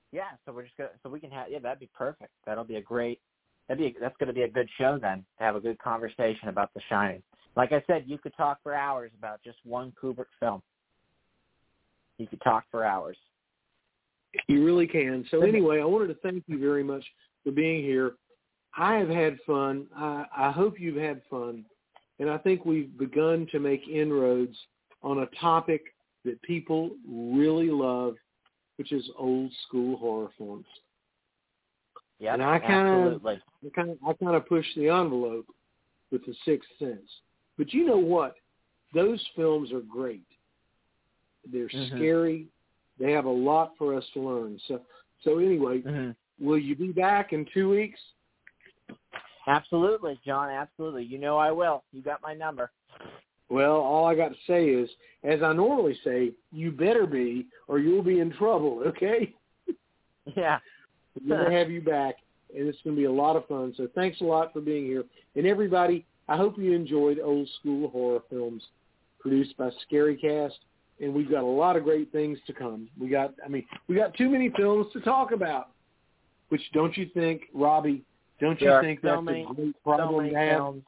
Yeah, so we're just gonna, so we can have, yeah, that'd be perfect. That'll be a great, that'd be, that's going to be a good show then, to have a good conversation about The Shining. Like I said, you could talk for hours about just one Kubrick film. You could talk for hours. You really can. So anyway, I wanted to thank you very much for being here. I have had fun. I, I hope you've had fun. And I think we've begun to make inroads on a topic that people really love, which is old school horror films. Yeah, and I kind of, absolutely. I kind of, I kind of push the envelope with The Sixth Sense. But you know what? Those films are great. They're mm-hmm. scary. They have a lot for us to learn. So, so anyway, mm-hmm. will you be back in two weeks? Absolutely, John. Absolutely. You know I will. You got my number. Well, all I got to say is, as I normally say, you better be, or you'll be in trouble. Okay? Yeah. We're going to have you back, and it's going to be a lot of fun. So thanks a lot for being here. And everybody, I hope you enjoyed old school horror films produced by ScaryCast, and we've got a lot of great things to come. We got, I mean, we got too many films to talk about, which don't you think, Robbie, don't you think that's many, a great problem so to have? Films.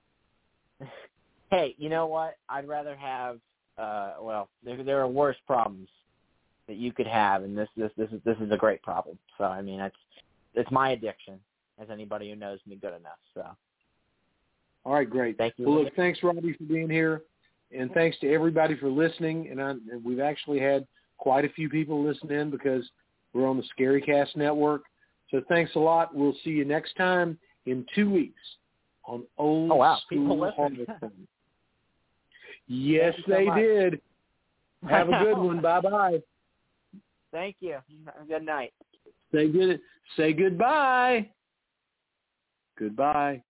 Hey, you know what? I'd rather have, uh, well, there, there are worse problems that you could have, and this, this, this is, this is a great problem. So, I mean, it's, it's my addiction, as anybody who knows me good enough. So, all right, great. Thank you. Well, look, thanks, Robbie, for being here, and thanks to everybody for listening. And, I, and we've actually had quite a few people listen in because we're on the ScaryCast network. So thanks a lot. We'll see you next time in two weeks on Old oh, wow. School Horror Films. Yes, so they much. did. Have a good one. Bye-bye. Thank you. Have a good night. Say good. Say goodbye. Goodbye.